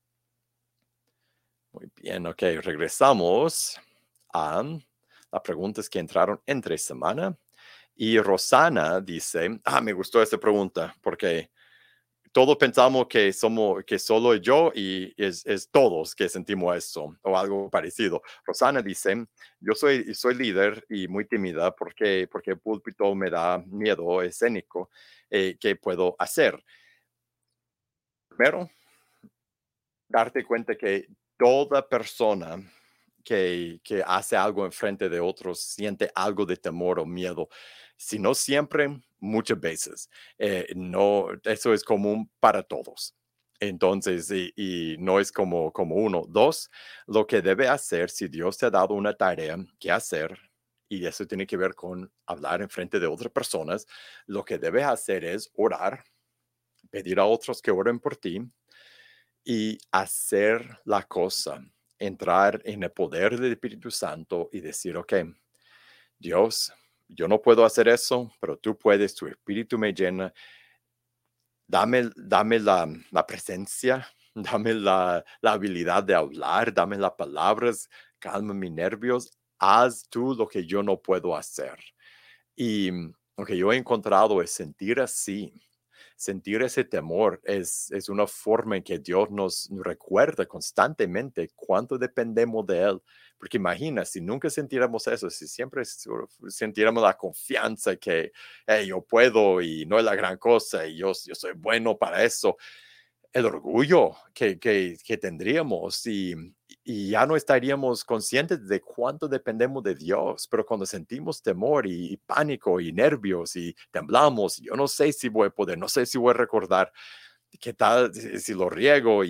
Muy bien, ok, regresamos a las preguntas que entraron entre semana. Y Rosana dice, ah, me gustó esta pregunta porque todos pensamos que somos, que solo yo y es, es todos que sentimos eso o algo parecido. Rosana dice, yo soy, soy líder y muy tímida porque, porque el púlpito me da miedo escénico. Eh, ¿qué puedo hacer? Primero, darte cuenta que toda persona que, que hace algo en frente de otros siente algo de temor o miedo. Si no siempre, muchas veces. Eh, no, eso es común para todos. Entonces, y, y no es como, como uno. Dos, lo que debe hacer, si Dios te ha dado una tarea que hacer, y eso tiene que ver con hablar en frente de otras personas, lo que debes hacer es orar, pedir a otros que oren por ti, y hacer la cosa, entrar en el poder del Espíritu Santo y decir, ok, Dios, yo no puedo hacer eso, pero tú puedes, tu Espíritu me llena, dame, dame la, la presencia, dame la, la habilidad de hablar, dame las palabras, calma mis nervios, haz tú lo que yo no puedo hacer. Y lo que yo he encontrado es sentir así. Sentir ese temor es, es una forma en que Dios nos recuerda constantemente cuánto dependemos de Él. Porque imagina, si nunca sintiéramos eso, si siempre sintiéramos la confianza que hey, yo puedo y no es la gran cosa y yo, yo soy bueno para eso, el orgullo que, que, que tendríamos y, y ya no estaríamos conscientes de cuánto dependemos de Dios, pero cuando sentimos temor y, y pánico y nervios y temblamos, yo no sé si voy a poder, no sé si voy a recordar qué tal si, si lo riego y,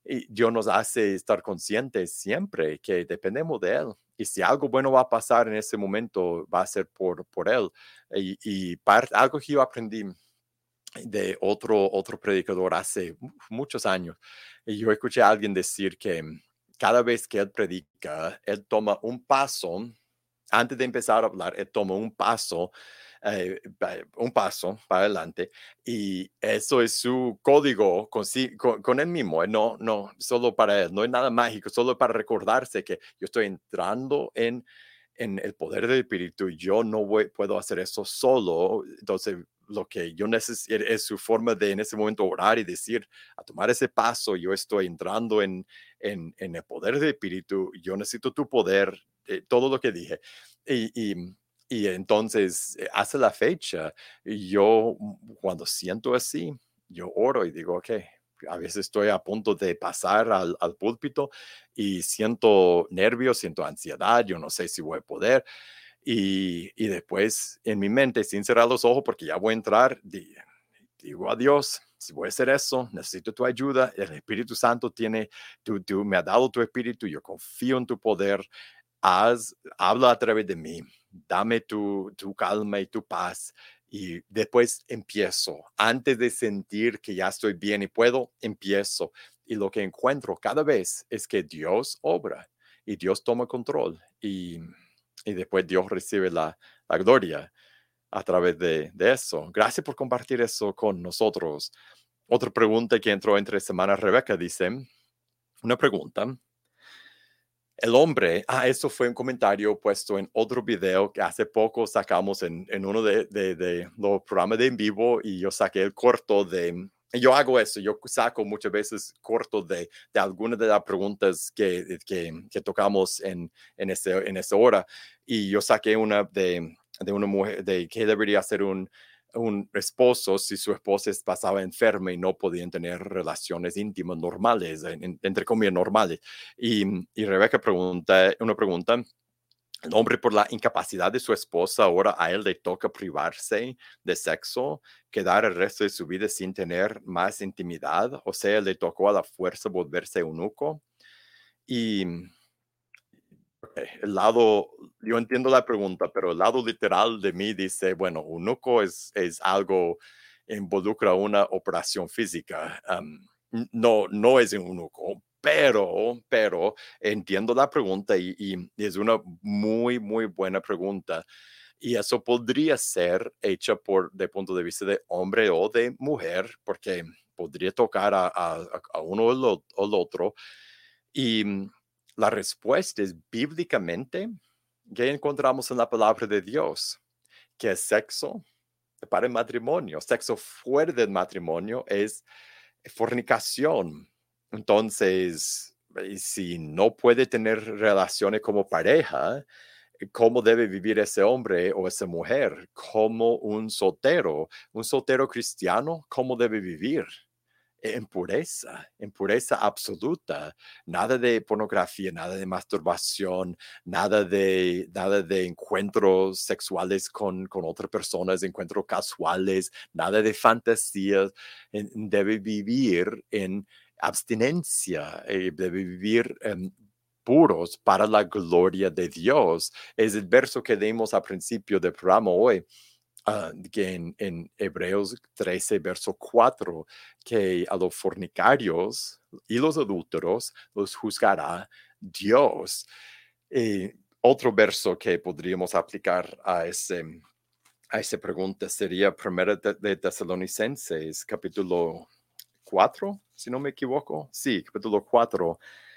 Y Dios nos hace estar conscientes siempre que dependemos de Él. Y si algo bueno va a pasar en ese momento, va a ser por, por Él. Y, y par- algo que yo aprendí de otro, otro predicador hace uf, muchos años. Y yo escuché a alguien decir que cada vez que él predica, él toma un paso, antes de empezar a hablar, él toma un paso, eh, pa- un paso para adelante, y eso es su código con, sí- con, con él mismo, eh, no, no, solo para él, no es nada mágico, solo para recordarse que yo estoy entrando en en el poder del espíritu, yo no voy, puedo hacer eso solo. Entonces, lo que yo necesito es su forma de en ese momento orar y decir, a tomar ese paso, yo estoy entrando en, en, en el poder del espíritu, yo necesito tu poder, eh, todo lo que dije. Y, y, y entonces, eh, hace la fecha, y yo mm, cuando siento así, yo oro y digo, ok, a veces estoy a punto de pasar al, al púlpito y siento nervios, siento ansiedad, yo no sé si voy a poder. Y, y después en mi mente, sin cerrar los ojos, porque ya voy a entrar, di- digo a Dios, si voy a hacer eso, necesito tu ayuda. El Espíritu Santo tiene, tú, tú me has dado tu Espíritu, yo confío en tu poder. Haz, habla a través de mí, dame tu, tu calma y tu paz. Y después empiezo, antes de sentir que ya estoy bien y puedo, empiezo. Y lo que encuentro cada vez es que Dios obra y Dios toma control. Y, y después Dios recibe la, la gloria a través de, de eso. Gracias por compartir eso con nosotros. Otra pregunta que entró entre semanas, Rebeca dice, una pregunta. El hombre, ah, eso fue un comentario puesto en otro video que hace poco sacamos en, en uno de, de, de los programas de en vivo y yo saqué el corto de, yo hago eso, yo saco muchas veces cortos de, de algunas de las preguntas que, que, que tocamos en, en, ese, en esa hora y yo saqué una de, de una mujer, de qué debería ser un, un esposo si su esposa pasaba enferma y no podían tener relaciones íntimas normales, en, entre comillas normales. Y, y Rebeca pregunta, una pregunta, el hombre por la incapacidad de su esposa, ahora a él le toca privarse de sexo, quedar el resto de su vida sin tener más intimidad, o sea, le tocó a la fuerza volverse eunuco. Y okay, el lado, yo entiendo la pregunta, pero el lado literal de mí dice, bueno, eunuco es, es algo, involucra una operación física. Um, no, no es un eunuco, pero, pero entiendo la pregunta y, y es una muy, muy buena pregunta. Y eso podría ser hecha por, de punto de vista de hombre o de mujer, porque podría tocar a, a, a uno o el, o el otro. Y mm, la respuesta es bíblicamente, ¿qué encontramos en la palabra de Dios? Que el sexo para el matrimonio, sexo fuera del matrimonio es fornicación. Entonces, eh, si no puede tener relaciones como pareja, ¿cómo debe vivir ese hombre o esa mujer? Como un soltero, un soltero cristiano, ¿cómo debe vivir? En pureza, en pureza absoluta, nada de pornografía, nada de masturbación, nada de, nada de encuentros sexuales con, con otras personas, encuentros casuales, nada de fantasías, en- debe vivir en abstinencia, eh, debe vivir em, puros para la gloria de Dios. Es el verso que leímos al principio del programa hoy. Ah, que en, en Hebreos trece, verso cuatro, que a los fornicarios y los adúlteros los juzgará Dios. Eh, otro verso que podríamos aplicar a, ese, a esa pregunta sería Primera de, de Tesalonicenses, capítulo cuatro, si no me equivoco. Sí, capítulo cuatro.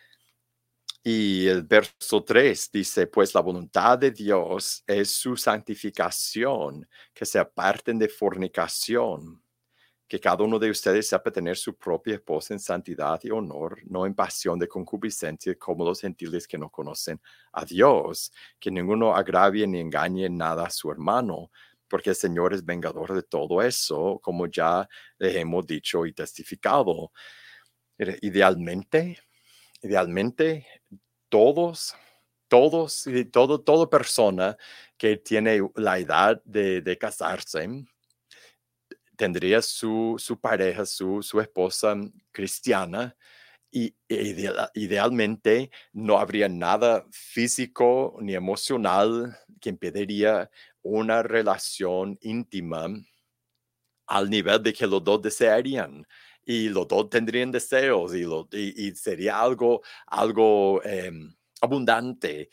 Y el verso tres dice, pues la voluntad de Dios es su santificación, que se aparten de fornicación, que cada uno de ustedes sepa tener su propia esposa en santidad y honor, no en pasión de concupiscencia como los gentiles que no conocen a Dios, que ninguno agravie ni engañe en nada a su hermano, porque el Señor es vengador de todo eso, como ya les hemos dicho y testificado. Idealmente, idealmente, todos, todos, y todo, toda persona que tiene la edad de, de casarse tendría su, su pareja, su, su esposa cristiana Y e idea idealmente, no habría nada físico ni emocional que impediría una relación íntima al nivel de que los dos desearían, y los dos tendrían deseos, y lo y y sería algo algo, em, abundante.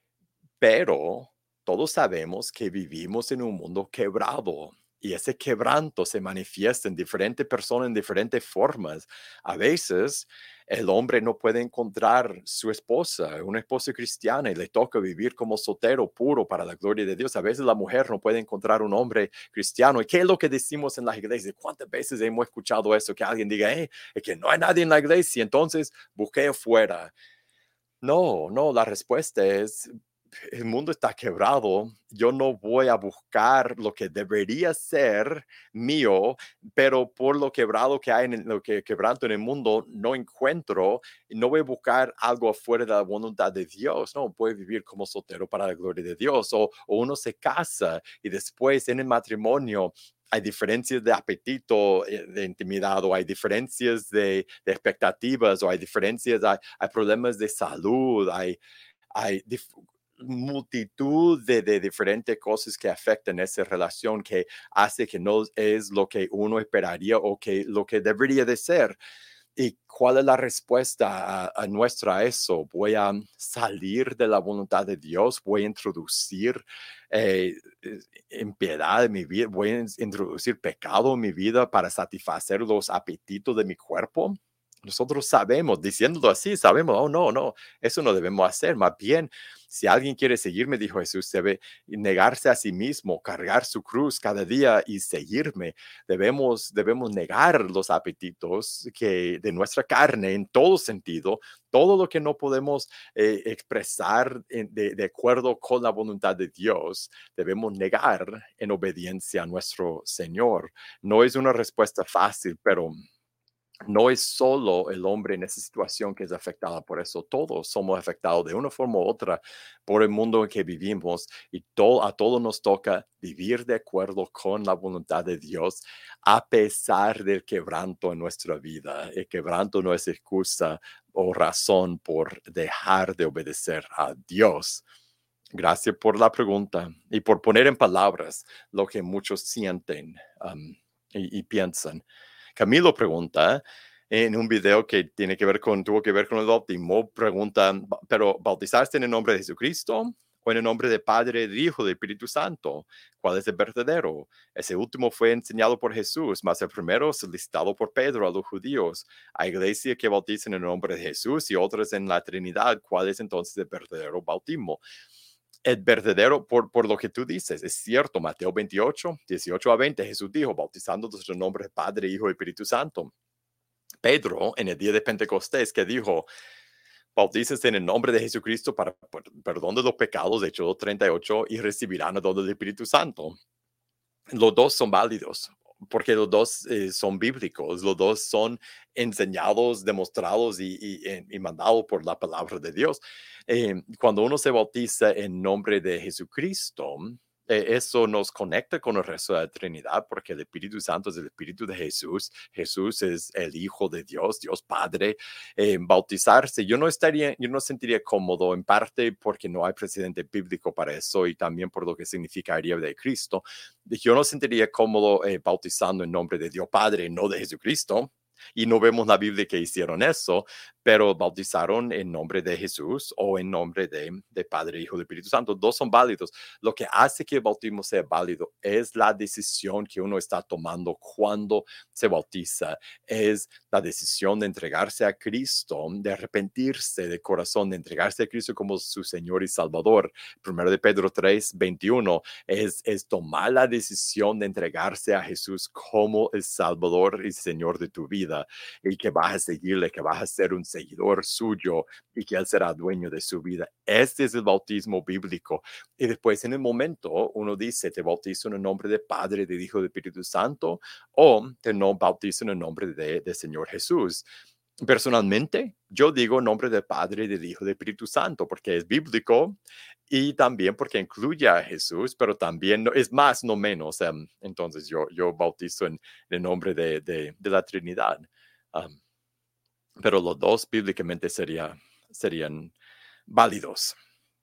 Pero todos sabemos que vivimos en un mundo quebrado y ese quebranto se manifiesta en diferentes personas en diferentes formas. A veces el hombre no puede encontrar su esposa, una esposa cristiana, y le toca vivir como soltero puro para la gloria de Dios. A veces la mujer no puede encontrar un hombre cristiano. ¿Y qué es lo que decimos en las iglesias? ¿Cuántas veces hemos escuchado eso? Que alguien diga, eh, es que no hay nadie en la iglesia, entonces busqué afuera. No, no, la respuesta es, el mundo está quebrado, yo no voy a buscar lo que debería ser mío, pero por lo quebrado que hay en el, lo que quebranto en el mundo, no encuentro, no voy a buscar algo afuera de la voluntad de Dios, no, voy a vivir como soltero para la gloria de Dios, o, o uno se casa y después en el matrimonio hay diferencias de apetito, eh, de intimidad, o hay diferencias de, de expectativas, o hay diferencias, hay, hay problemas de salud, hay, hay dif- multitud de, de diferentes cosas que afectan esa relación, que hace que no es lo que uno esperaría o que lo que debería de ser. ¿Y cuál es la respuesta a, a nuestra a eso? Voy a salir de la voluntad de Dios, voy a introducir eh, eh, impiedad en mi vida, voy a introducir pecado en mi vida para satisfacer los apetitos de mi cuerpo. Nosotros sabemos, diciéndolo así, sabemos, oh, no, no, eso no debemos hacer. Más bien, si alguien quiere seguirme, dijo Jesús, debe negarse a sí mismo, cargar su cruz cada día y seguirme. Debemos, debemos negar los apetitos que, de nuestra carne en todo sentido, todo lo que no podemos eh, expresar en- de, de acuerdo con la voluntad de Dios, debemos negar en obediencia a nuestro Señor. No es una respuesta fácil, pero no es solo el hombre en esa situación que es afectado por eso. Todos somos afectados de una forma u otra por el mundo en que vivimos, y to- a todos nos toca vivir de acuerdo con la voluntad de Dios a pesar del quebranto en nuestra vida. El quebranto no es excusa o razón por dejar de obedecer a Dios. Gracias por la pregunta y por poner en palabras lo que muchos sienten, um, y, y piensan. Camilo pregunta en un video que tiene que ver con, tuvo que ver con el bautismo, pregunta, "Ba- pero ¿bautizaste en el nombre de Jesucristo o en el nombre del Padre, del Hijo, del Espíritu Santo? ¿Cuál es el verdadero? Ese último fue enseñado por Jesús, mas el primero solicitado por Pedro a los judíos. Hay iglesias que bautizan en el nombre de Jesús y otras en la Trinidad. ¿Cuál es entonces el verdadero bautismo? El verdadero, por, por lo que tú dices, es cierto. Mateo veintiocho, dieciocho a veinte, Jesús dijo, bautizándolos en el nombre del Padre, Hijo y Espíritu Santo. Pedro, en el día de Pentecostés, que dijo, bautícense en el nombre de Jesucristo para per- perdón de los pecados, Hechos dos treinta y ocho, y recibirán el don del Espíritu Santo. Los dos son válidos, porque los dos eh, son bíblicos, los dos son enseñados, demostrados y, y, y mandados por la palabra de Dios. Eh, cuando uno se bautiza en nombre de Jesucristo, eh, eso nos conecta con el resto de la Trinidad, porque el Espíritu Santo es el Espíritu de Jesús, Jesús es el Hijo de Dios, Dios Padre. Eh, bautizarse, yo no estaría, yo no sentiría cómodo, en parte porque no hay precedente bíblico para eso, y también por lo que significaría de Cristo. Yo no sentiría cómodo eh, bautizando en nombre de Dios Padre, no de Jesucristo. Y no vemos la Biblia que hicieron eso, pero bautizaron en nombre de Jesús o en nombre de, de Padre, Hijo y Espíritu Santo. Dos son válidos. Lo que hace que el bautismo sea válido es la decisión que uno está tomando cuando se bautiza. Es la decisión de entregarse a Cristo, de arrepentirse de corazón, de entregarse a Cristo como su Señor y Salvador. Primero de Pedro tres, veintiuno es, es tomar la decisión de entregarse a Jesús como el Salvador y Señor de tu vida, y que vas a seguirle, que vas a ser un seguidor suyo y que Él será dueño de su vida. Este es el bautismo bíblico. Y después, en el momento, uno dice, te bautizo en el nombre del Padre, del Hijo, del Espíritu Santo, o te no bautizo en el nombre de, de Señor Jesús. Personalmente, yo digo nombre del Padre, del Hijo, del Espíritu Santo, porque es bíblico, y también porque incluye a Jesús, pero también no, es más, no menos. Um, entonces yo, yo bautizo en, en el nombre de, de, de la Trinidad. Um, pero los dos bíblicamente sería, serían válidos.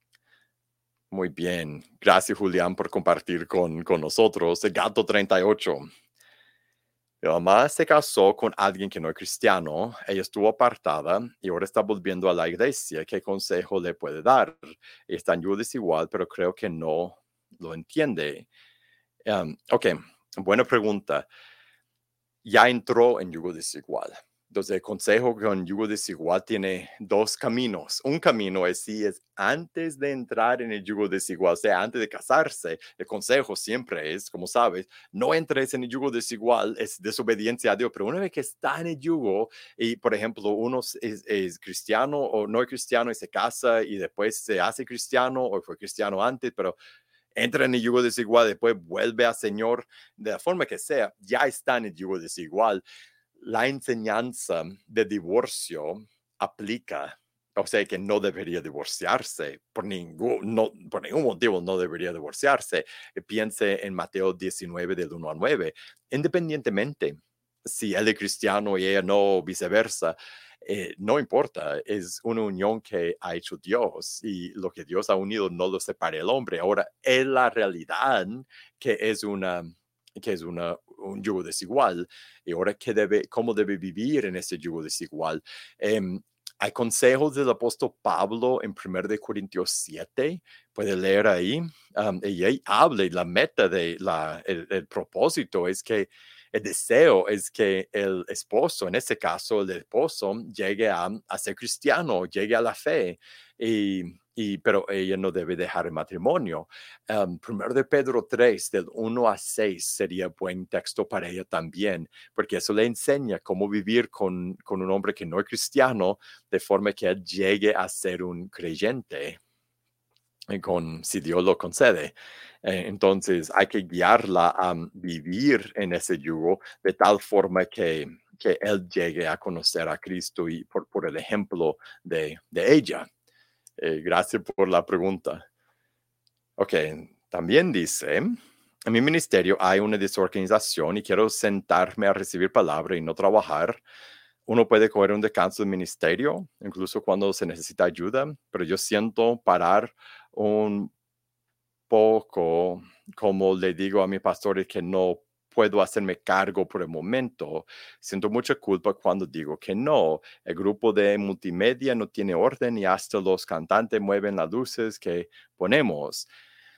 Muy bien. Gracias, Julián, por compartir con, con nosotros. El gato treinta y ocho. Mi mamá se casó con alguien que no es cristiano. Ella estuvo apartada y ahora está volviendo a la iglesia. ¿Qué consejo le puede dar? Está en yugo desigual, pero creo que no lo entiende. Um, ok, buena pregunta. Ya entró en yugo desigual. Entonces, el consejo con yugo desigual tiene dos caminos. Un camino es si es antes de entrar en el yugo desigual, o sea, antes de casarse. El consejo siempre es, como sabes, no entres en el yugo desigual, es desobediencia a Dios. Pero una vez que está en el yugo y, por ejemplo, uno es, es cristiano o no es cristiano y se casa y después se hace cristiano o fue cristiano antes, pero entra en el yugo desigual, después vuelve al Señor, de la forma que sea, ya está en el yugo desigual. La enseñanza de divorcio aplica, o sea que no debería divorciarse, por ningún, no, por ningún motivo no debería divorciarse. Piense en Mateo diecinueve del uno al nueve, independientemente si él es cristiano y ella no, viceversa. Eh, no importa, es una unión que ha hecho Dios y lo que Dios ha unido no lo separa el hombre. Ahora, es la realidad que es una que es una, un yugo desigual y ahora ¿qué debe, cómo debe vivir en ese yugo desigual. Eh, hay consejos del apóstol Pablo en primero de Corintios siete, puede leer ahí, um, y ahí habla y la meta de la, el, el propósito es que el deseo es que el esposo, en este caso el esposo, llegue a, a ser cristiano, llegue a la fe, y, y, pero ella no debe dejar el matrimonio. Um, primero de Pedro tres, del uno a seis, sería buen texto para ella también, porque eso le enseña cómo vivir con, con un hombre que no es cristiano, de forma que él llegue a ser un creyente, con, si Dios lo concede. Eh, entonces hay que guiarla a um, vivir en ese yugo de tal forma que, que él llegue a conocer a Cristo y por, por el ejemplo de, de ella. Eh, gracias por la pregunta. Ok, también dice, en mi ministerio hay una desorganización y quiero sentarme a recibir palabra y no trabajar. Uno puede coger un descanso del ministerio, incluso cuando se necesita ayuda, pero yo siento parar un poco, como le digo a mis pastores, que no puedo hacerme cargo por el momento. Siento mucha culpa cuando digo que no. El grupo de multimedia no tiene orden y hasta los cantantes mueven las luces que ponemos.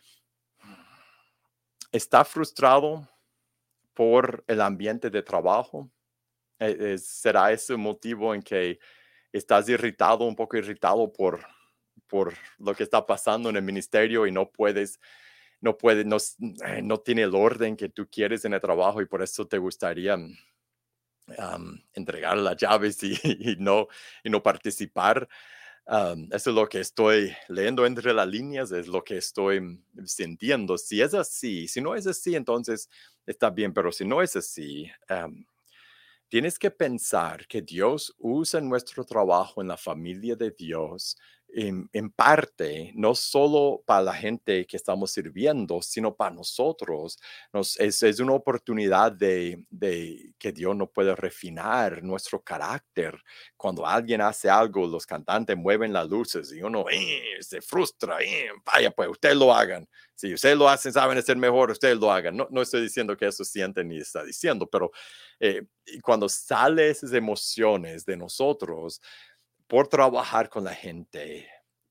¿Está frustrado por el ambiente de trabajo? Eh, eh, ¿Será ese el motivo en que estás irritado, un poco irritado por, por lo que está pasando en el ministerio y no puedes, no puedes, no, eh, no tiene el orden que tú quieres en el trabajo y por eso te gustaría um, entregar las llaves y, y, no, y no participar? Um, eso es lo que estoy leyendo entre las líneas, es lo que estoy sintiendo. Si es así, si no es así, entonces está bien, pero si no es así, um, tienes que pensar que Dios usa nuestro trabajo en la familia de Dios en, en parte, no solo para la gente que estamos sirviendo, sino para nosotros. Nos, es, es una oportunidad de, de que Dios nos pueda refinar nuestro carácter. Cuando alguien hace algo, los cantantes mueven las luces y uno eh, se frustra. Eh, vaya, pues ustedes lo hagan. Si ustedes lo hacen, saben hacer mejor, ustedes lo hagan. No, no estoy diciendo que eso sienten ni está diciendo, pero eh, cuando salen esas emociones de nosotros por trabajar con la gente,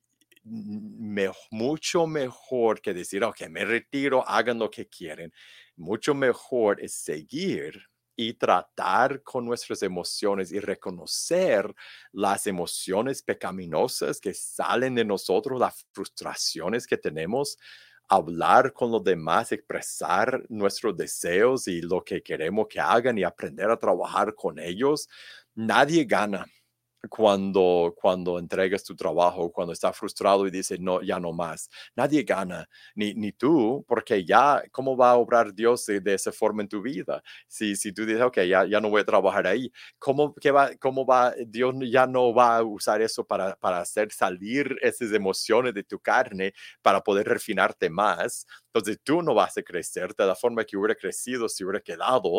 me, mucho mejor que decir, ok, me retiro, hagan lo que quieren. Mucho mejor es seguir y tratar con nuestras emociones y reconocer las emociones pecaminosas que salen de nosotros, las frustraciones que tenemos, hablar con los demás, expresar nuestros deseos y lo que queremos que hagan y aprender a trabajar con ellos. Nadie gana cuando, cuando entregas tu trabajo, cuando estás frustrado y dices, no, ya no más. Nadie gana, ni, ni tú, porque ya, ¿cómo va a obrar Dios de, de esa forma en tu vida? Si, si tú dices, ok, ya, ya no voy a trabajar ahí, ¿cómo, qué va, cómo va, Dios ya no va a usar eso para, para hacer salir esas emociones de tu carne, para poder refinarte más? Entonces tú no vas a crecer de la forma que hubiera crecido si hubiera quedado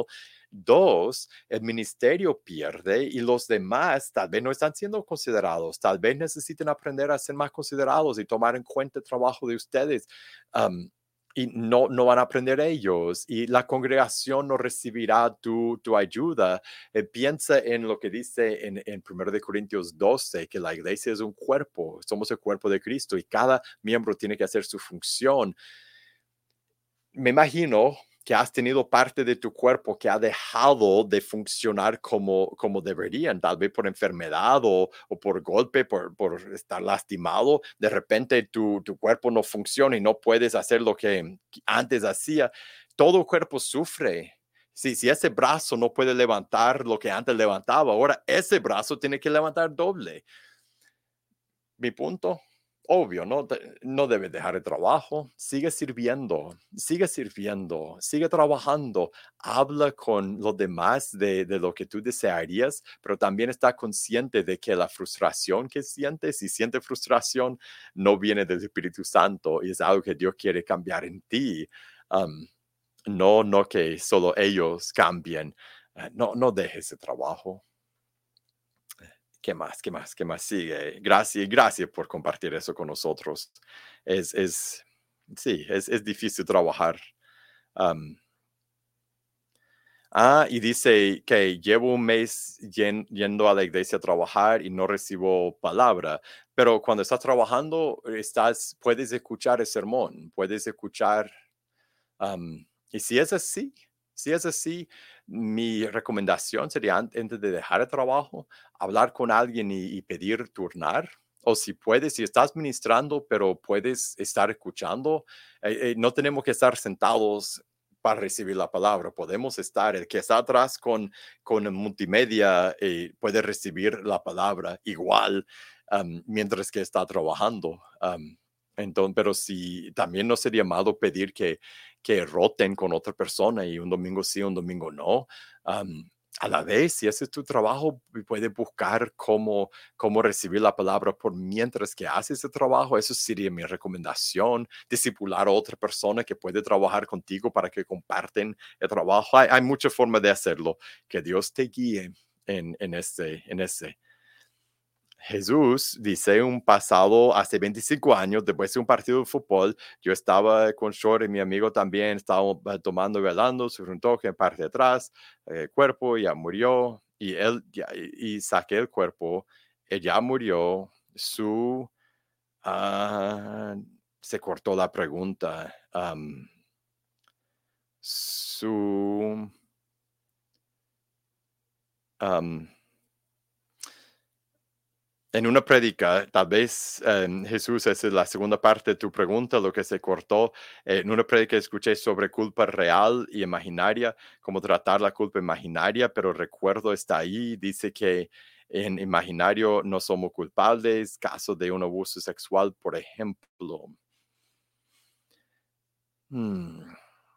Dos, el ministerio pierde y los demás tal vez no están siendo considerados, tal vez necesiten aprender a ser más considerados y tomar en cuenta el trabajo de ustedes. Um, y no, no van a aprender ellos y la congregación no recibirá tu, tu ayuda. Eh, piensa en lo que dice en, en primero de Corintios doce, que la iglesia es un cuerpo, somos el cuerpo de Cristo y cada miembro tiene que hacer su función. Me imagino que has tenido parte de tu cuerpo que ha dejado de funcionar como, como deberían, tal vez por enfermedad o, o por golpe, por, por estar lastimado. De repente tu, tu cuerpo no funciona y no puedes hacer lo que antes hacía. Todo el cuerpo sufre. Si, si ese brazo no puede levantar lo que antes levantaba, ahora ese brazo tiene que levantar doble. Mi punto, obvio, no, de- no debes dejar el trabajo, sigue sirviendo, sigue sirviendo, sigue trabajando, habla con los demás de, de lo que tú desearías, pero también está consciente de que la frustración que sientes, si sientes frustración, no viene del Espíritu Santo y es algo que Dios quiere cambiar en ti. Um, no, no que solo ellos cambien. Uh, no, no dejes el trabajo. ¿Qué más? ¿Qué más? ¿Qué más sigue? Gracias, gracias por compartir eso con nosotros. Es, es, sí, es, es difícil trabajar. Am, ah, y dice que llevo un mes yen- yendo a la iglesia a trabajar y no recibo palabra, pero cuando estás trabajando, estás, puedes escuchar el sermón, puedes escuchar. Am, y si es así, si es así, mi recomendación sería an- antes de dejar el trabajo, hablar con alguien y, y pedir turnar. O si puedes, si estás ministrando, pero puedes estar escuchando, eh, eh, no tenemos que estar sentados para recibir la palabra. Podemos estar, el que está atrás con, con el multimedia eh, puede recibir la palabra igual am, mientras que está trabajando. Am, entonces, pero si también no sería malo pedir que que roten con otra persona y un domingo sí, un domingo no. Am, a la vez, si ese es tu trabajo, puedes buscar cómo, cómo recibir la palabra por mientras que haces ese trabajo. Eso sería mi recomendación. Discipular a otra persona que puede trabajar contigo para que comparten el trabajo. Hay, hay muchas formas de hacerlo. Que Dios te guíe en, en, ese, en ese. Jesús dice un pasado hace veinticinco años, después de un partido de fútbol, yo estaba con Short y mi amigo también, estábamos eh, tomando y bailando, sobre un toque en parte de atrás, eh, el cuerpo ya murió y él, ya, y, y saqué el cuerpo, él ya murió, su, ah, se cortó la pregunta, am, su, am, en una prédica, tal vez, em, Jesús, esa es la segunda parte de tu pregunta, lo que se cortó. Eh, en una prédica escuché sobre culpa real y imaginaria, cómo tratar la culpa imaginaria, pero recuerdo está ahí, dice que en imaginario no somos culpables, caso de un abuso sexual, por ejemplo. Hmm,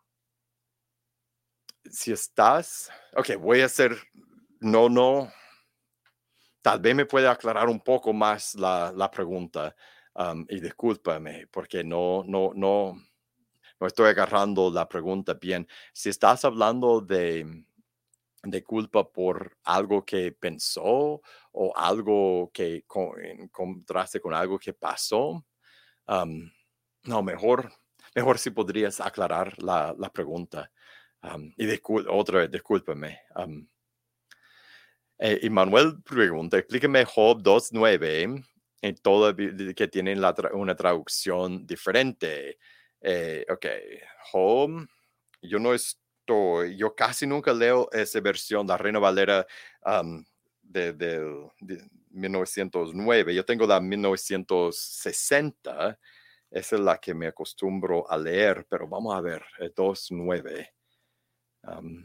Si estás, ok, voy a hacer, no, no. Tal vez me puede aclarar un poco más la, la pregunta. Um, y discúlpame, porque no, no, no, no estoy agarrando la pregunta bien. Si estás hablando de, de culpa por algo que pensó o algo que co- en contraste con algo que pasó, um, no, mejor, mejor si podrías aclarar la, la pregunta. Um, y discul- otra vez, discúlpame. Um, Eh, y Manuel pregunta, explíqueme Job dos nueve en todo que tienen la tra- una traducción diferente. Eh, ok, Job, yo no estoy, yo casi nunca leo esa versión, la Reina Valera um, de, del- de mil novecientos nueve. Yo tengo la mil novecientos sesenta, esa es la que me acostumbro a leer, pero vamos a ver, eh, dos nueve. Um,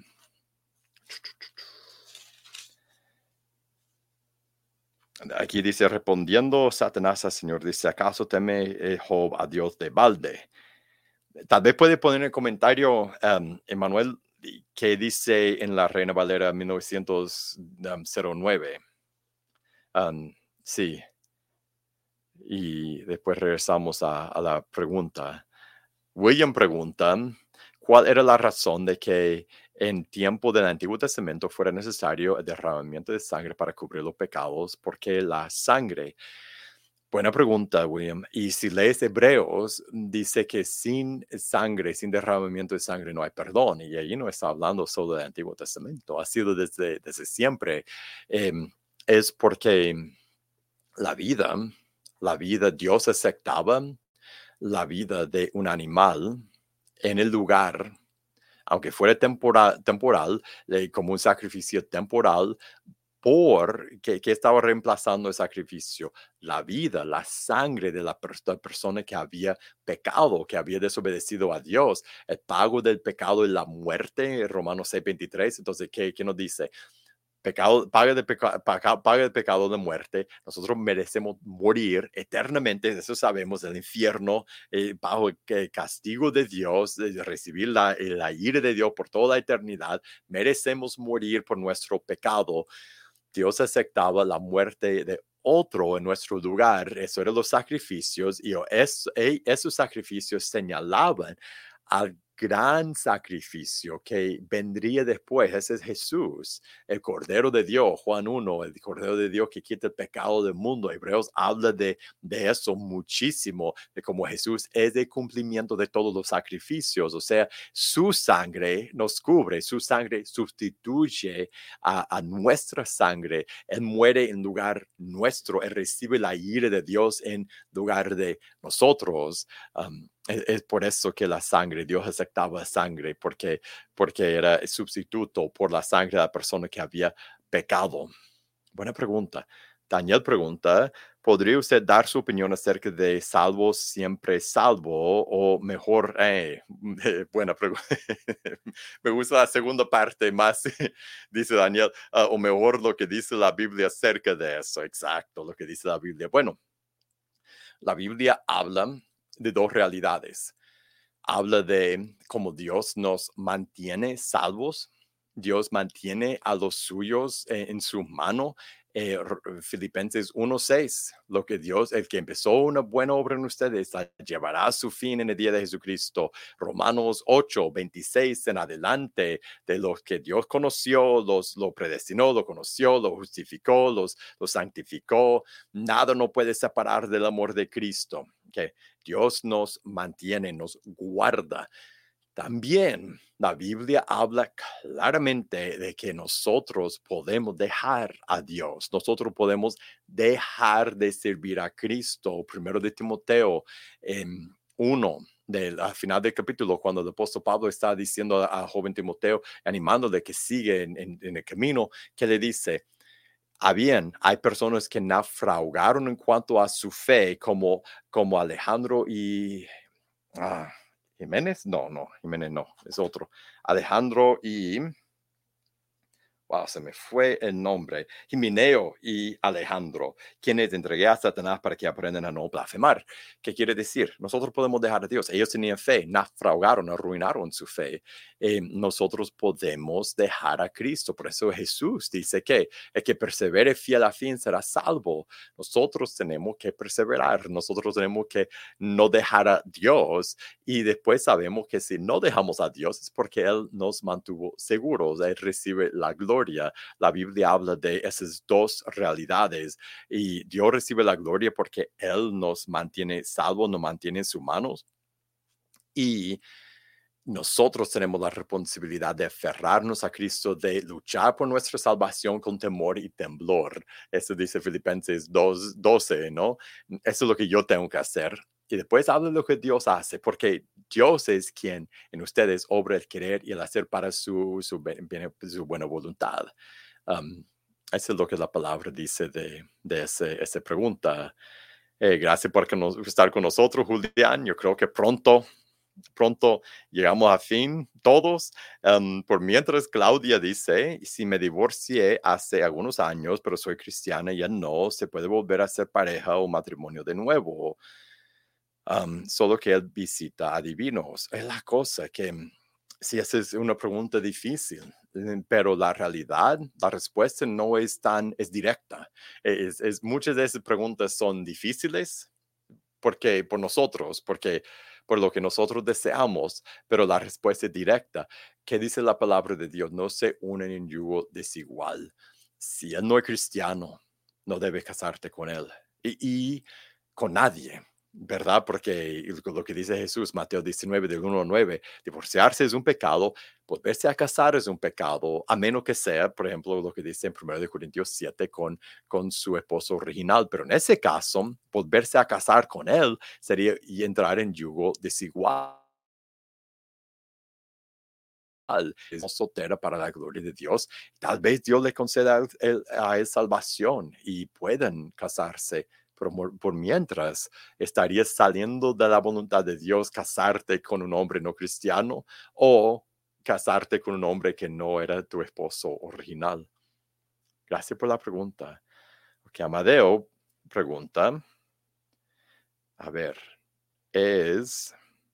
Aquí dice, respondiendo Satanás al Señor, dice, ¿acaso teme eh, Job a Dios de balde? Tal vez puede poner en el comentario, um, Emanuel, qué dice en la Reina Valera mil novecientos nueve. Um, sí, y después regresamos a, a la pregunta. William pregunta, ¿Cuál era la razón de que en tiempo del Antiguo Testamento fuera necesario el derramamiento de sangre para cubrir los pecados? Porque la sangre, buena pregunta, William. Y si lees Hebreos, dice que sin sangre, sin derramamiento de sangre no hay perdón. Y allí no está hablando solo del Antiguo Testamento, ha sido desde, desde siempre. Eh, es porque la vida, la vida, Dios aceptaba la vida de un animal en el lugar, aunque fuera temporal, temporal eh, como un sacrificio temporal, por que, que estaba reemplazando el sacrificio, la vida, la sangre de la, per la persona que había pecado, que había desobedecido a Dios. El pago del pecado es la muerte, Romanos seis veintitrés. Entonces, ¿qué, qué nos dice? Pecado, paga, de peca, paga, paga el pecado de muerte. Nosotros merecemos morir eternamente, eso sabemos, el infierno, eh, bajo el castigo de Dios, de recibir la, la ira de Dios por toda la eternidad. Merecemos morir por nuestro pecado. Dios aceptaba la muerte de otro en nuestro lugar. Eso eran los sacrificios, y es, esos sacrificios señalaban al gran sacrificio que vendría después. Ese es Jesús, el Cordero de Dios, Juan uno, el Cordero de Dios que quita el pecado del mundo. Hebreos habla de, de eso muchísimo, de cómo Jesús es el cumplimiento de todos los sacrificios. O sea, su sangre nos cubre, su sangre sustituye a, a nuestra sangre. Él muere en lugar nuestro, Él recibe la ira de Dios en lugar de nosotros. Um, es, es por eso que la sangre, Dios aceptaba sangre, porque, porque era el sustituto por la sangre de la persona que había pecado. Buena pregunta. Daniel pregunta, ¿podría usted dar su opinión acerca de salvo siempre salvo o mejor? Eh, eh, buena pregunta. Me gusta la segunda parte más, dice Daniel, uh, o mejor lo que dice la Biblia acerca de eso. Exacto, lo que dice la Biblia. Bueno, la Biblia habla de dos realidades. Habla de cómo Dios nos mantiene salvos. Dios mantiene a los suyos eh, en su mano. Eh, Filipenses uno seis, lo que Dios, el que empezó una buena obra en ustedes, la llevará a su fin en el día de Jesucristo. Romanos ocho veintiséis en adelante, de los que Dios conoció, los lo predestinó, lo conoció, lo justificó, los, los santificó. Nada no puede separar del amor de Cristo. Okay. Dios nos mantiene, nos guarda. También la Biblia habla claramente de que nosotros podemos dejar a Dios, nosotros podemos dejar de servir a Cristo. Primero de Timoteo eh, uno, del, al final del capítulo, cuando el apóstol Pablo está diciendo al joven Timoteo, animándole que sigue en, en, en el camino, que le dice, ah, bien, hay personas que naufragaron en cuanto a su fe, como, como Alejandro y... Ah, Jiménez, no, no, Jiménez no, es otro. Alejandro y, wow, se me fue el nombre, Himeneo y Alejandro, quienes entregué a Satanás para que aprendan a no blasfemar. ¿Qué quiere decir? Nosotros podemos dejar a Dios. Ellos tenían fe, naufragaron, arruinaron su fe. Eh, nosotros podemos dejar a Cristo. Por eso Jesús dice que el que persevere fiel a fin será salvo. Nosotros tenemos que perseverar, nosotros tenemos que no dejar a Dios, y después sabemos que si no dejamos a Dios es porque Él nos mantuvo seguros, Él recibe la gloria. La Biblia habla de esas dos realidades, y Dios recibe la gloria porque Él nos mantiene salvos, nos mantiene en sus manos, y nosotros tenemos la responsabilidad de aferrarnos a Cristo, de luchar por nuestra salvación con temor y temblor. Eso dice Filipenses dos doce, ¿no? Eso es lo que yo tengo que hacer. Y después habla de lo que Dios hace, porque Dios es quien en ustedes obra el querer y el hacer para su, su, su buena voluntad. Um, eso es lo que la palabra dice de, de ese, esa pregunta. Eh, gracias por estar con nosotros, Julián. Yo creo que pronto pronto llegamos a fin todos. Um, por mientras, Claudia dice, si me divorcié hace algunos años, pero soy cristiana, ya no, se puede volver a ser pareja o matrimonio de nuevo. Um, solo que él visita adivinos. Es la cosa que, sí, esa es una pregunta difícil, pero la realidad, la respuesta no es tan, es directa. Es, es, muchas de esas preguntas son difíciles porque, por nosotros, porque por lo que nosotros deseamos, pero la respuesta es directa. ¿Qué dice la palabra de Dios? No se unen en yugo desigual. Si él no es cristiano, no debes casarte con él y, y con nadie, ¿verdad? Porque lo que dice Jesús, Mateo diecinueve, del uno al nueve, divorciarse es un pecado, volverse a casar es un pecado, a menos que sea, por ejemplo, lo que dice en primero de Corintios siete con, con su esposo original. Pero en ese caso, volverse a casar con él sería y entrar en yugo desigual. Es soltera para la gloria de Dios. Tal vez Dios le conceda a él, a él salvación y puedan casarse. Pero por, por mientras, estarías saliendo de la voluntad de Dios casarte con un hombre no cristiano o casarte con un hombre que no era tu esposo original. Gracias por la pregunta. Ok, Amadeo pregunta, a ver, es...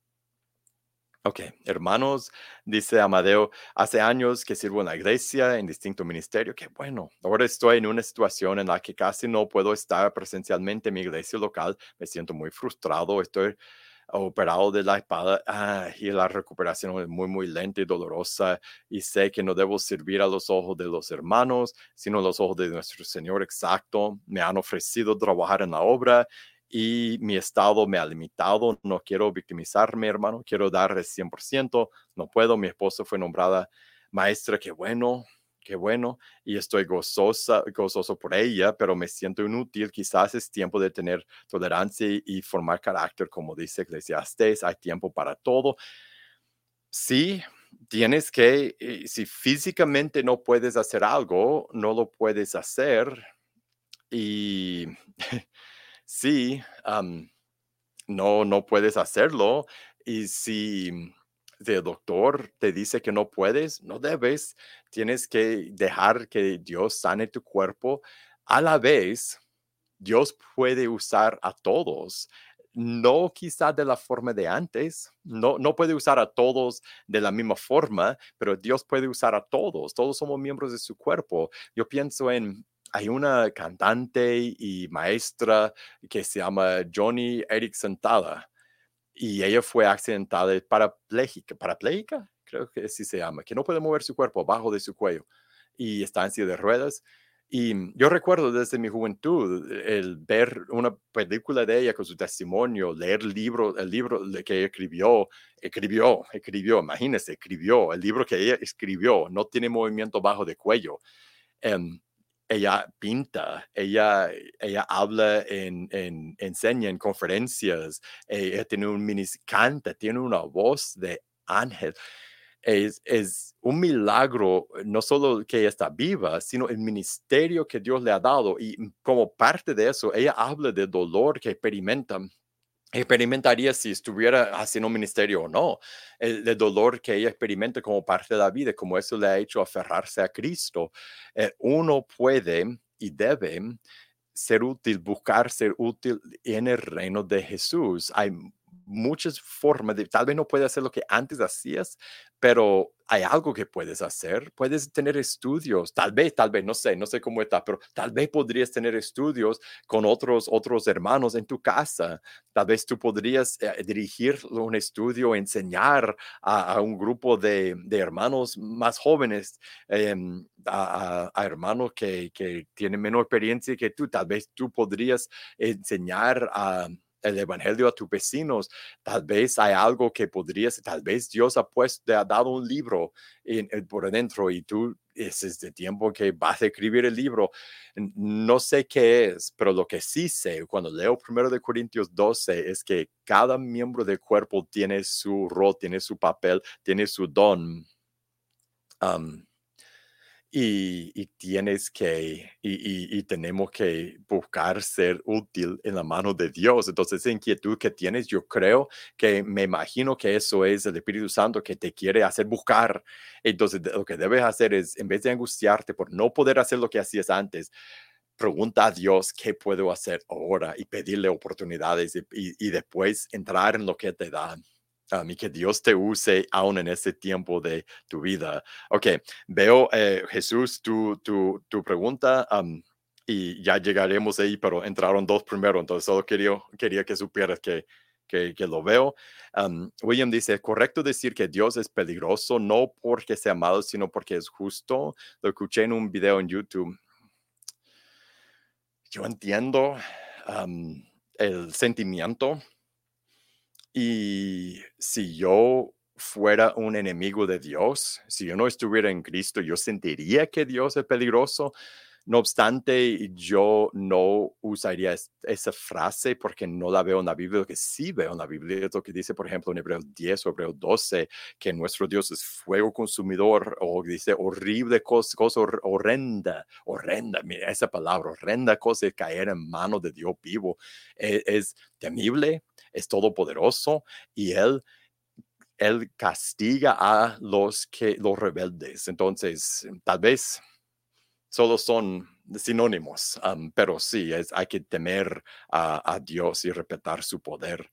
Ok, hermanos, dice Amadeo, hace años que sirvo en la iglesia en distinto ministerio. Qué bueno. Ahora estoy en una situación en la que casi no puedo estar presencialmente en mi iglesia local. Me siento muy frustrado. Estoy operado de la espada ah, y la recuperación es muy, muy lenta y dolorosa. Y sé que no debo servir a los ojos de los hermanos, sino a los ojos de nuestro Señor exacto. Me han ofrecido trabajar en la obra y mi estado me ha limitado. No quiero victimizarme, hermano. Quiero dar el cien por ciento. No puedo. Mi esposa fue nombrada maestra. Qué bueno, qué bueno. Y estoy gozosa, gozoso por ella, pero me siento inútil. Quizás es tiempo de tener tolerancia y, y formar carácter, como dice Eclesiastes. Hay tiempo para todo. Sí, tienes que, eh, si físicamente no puedes hacer algo, no lo puedes hacer. Y sí, um, no, no puedes hacerlo. Y si el doctor te dice que no puedes, no debes. Tienes que dejar que Dios sane tu cuerpo. A la vez, Dios puede usar a todos. No quizá de la forma de antes, no, no puede usar a todos de la misma forma, pero Dios puede usar a todos. Todos somos miembros de su cuerpo. Yo pienso en, hay una cantante y maestra que se llama Johnny Erickson Tada y ella fue accidentada, parapléjica, parapléjica, creo que así se llama, que no puede mover su cuerpo abajo de su cuello y está en silla de ruedas. Y yo recuerdo desde mi juventud el ver una película de ella con su testimonio, leer el libro, el libro que ella escribió, escribió, escribió, imagínese, escribió, el libro que ella escribió, no tiene movimiento bajo de cuello. Um, ella pinta, ella, ella habla, en, en, enseña en conferencias, ella tiene un mini, canta, tiene una voz de ángel. Es, es un milagro, no solo que ella está viva, sino el ministerio que Dios le ha dado. Y como parte de eso, ella habla del dolor que experimenta experimentaría si estuviera haciendo un ministerio o no, el, el, dolor que ella experimenta como parte de la vida, como eso le ha hecho aferrarse a Cristo. Eh, uno puede y debe ser útil, buscar ser útil en el reino de Jesús. Hay muchas formas de, tal vez no puedes hacer lo que antes hacías, pero hay algo que puedes hacer. Puedes tener estudios, tal vez, tal vez, no sé, no sé cómo está, pero tal vez podrías tener estudios con otros, otros hermanos en tu casa. Tal vez tú podrías eh, dirigir un estudio, enseñar a, a un grupo de, de, hermanos más jóvenes, eh, a, a, a, hermanos que, que tienen menos experiencia que tú. Tal vez tú podrías enseñar a el evangelio a tus vecinos. Tal vez hay algo que podrías, tal vez Dios ha puesto, te ha dado un libro en, en, por adentro y tú, ese es el tiempo que vas a escribir el libro. No sé qué es, pero lo que sí sé cuando leo primero de Corintios doce es que cada miembro del cuerpo tiene su rol, tiene su papel, tiene su don. Um, Y, y, tienes que, y, y, y, tenemos que buscar ser útil en la mano de Dios. Entonces, esa inquietud que tienes, yo creo que me imagino que eso es el Espíritu Santo que te quiere hacer buscar. Entonces, lo que debes hacer es, en vez de angustiarte por no poder hacer lo que hacías antes, pregunta a Dios qué puedo hacer ahora y pedirle oportunidades y, y, y después entrar en lo que te da. Um, y que Dios te use aún en ese tiempo de tu vida. Ok, veo, eh, Jesús, tu, tu, tu pregunta um, y ya llegaremos ahí, pero entraron dos primero, entonces solo quería, quería que supieras que, que, que lo veo. Um, William dice, ¿es correcto decir que Dios es peligroso no porque sea malo, sino porque es justo? Lo escuché en un video en YouTube. Yo entiendo um, el sentimiento, y si yo fuera un enemigo de Dios, si yo no estuviera en Cristo, yo sentiría que Dios es peligroso. No obstante, yo no usaría es- esa frase porque no la veo en la Biblia. Lo que sí veo en la Biblia es lo que dice, por ejemplo, en Hebreos diez o Hebreos doce, que nuestro Dios es fuego consumidor, o dice horrible cosa, cosa hor- horrenda, horrenda, mira esa palabra, horrenda cosa es caer en manos de Dios vivo. E- Es, temible, es todopoderoso, y Él él castiga a los que los rebeldes. Entonces, tal vez solo son sinónimos, um, pero sí, es, hay que temer a, a Dios y respetar su poder.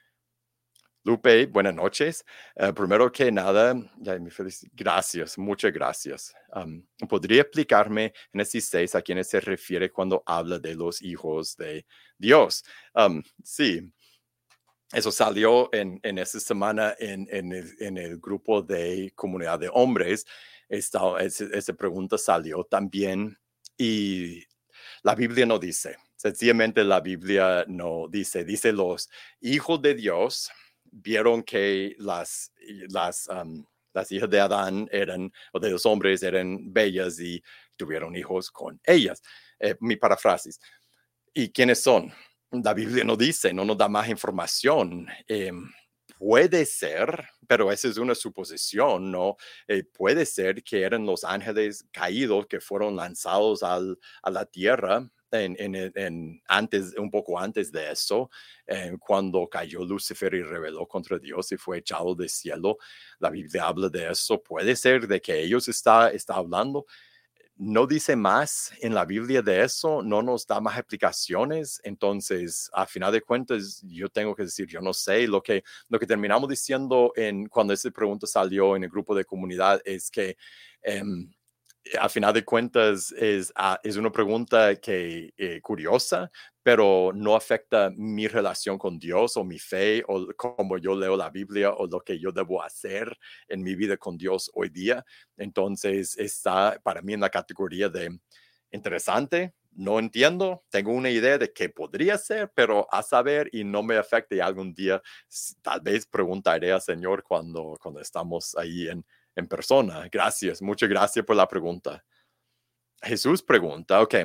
Lupe, buenas noches. Uh, primero que nada, ya, mi felic- gracias, muchas gracias. Um, ¿podría explicarme en el seis a quiénes se refiere cuando habla de los hijos de Dios? Um, sí, eso salió en, en esta semana en, en, el, en el grupo de comunidad de hombres. Esta, ese- esa pregunta salió también, y la Biblia no dice. Sencillamente la Biblia no dice. Dice los hijos de Dios vieron que las, las, um, las hijas de Adán eran, o de los hombres eran bellas, y tuvieron hijos con ellas. Eh, mi paráfrasis. ¿Y quiénes son? La Biblia no dice, no nos da más información. Eh, puede ser, pero esa es una suposición, ¿no? Eh, puede ser que eran los ángeles caídos que fueron lanzados al, a la tierra en, en, en antes, un poco antes de eso, eh, cuando cayó Lucifer y rebeló contra Dios y fue echado del cielo. La Biblia habla de eso. Puede ser de que ellos está, está hablando. No dice más en la Biblia de eso, no nos da más explicaciones. Entonces, a final de cuentas, yo tengo que decir, yo no sé. Lo que, lo que terminamos diciendo en, cuando esa pregunta salió en el grupo de comunidad es que um, a final de cuentas es, uh, es una pregunta que eh, curiosa, pero no afecta mi relación con Dios o mi fe o cómo yo leo la Biblia o lo que yo debo hacer en mi vida con Dios hoy día. Entonces está para mí en la categoría de interesante. No entiendo, tengo una idea de qué podría ser, pero a saber, y no me afecta, y algún día tal vez preguntaré al Señor cuando, cuando estamos ahí en, en persona. Gracias, muchas gracias por la pregunta. Jesús pregunta, ok,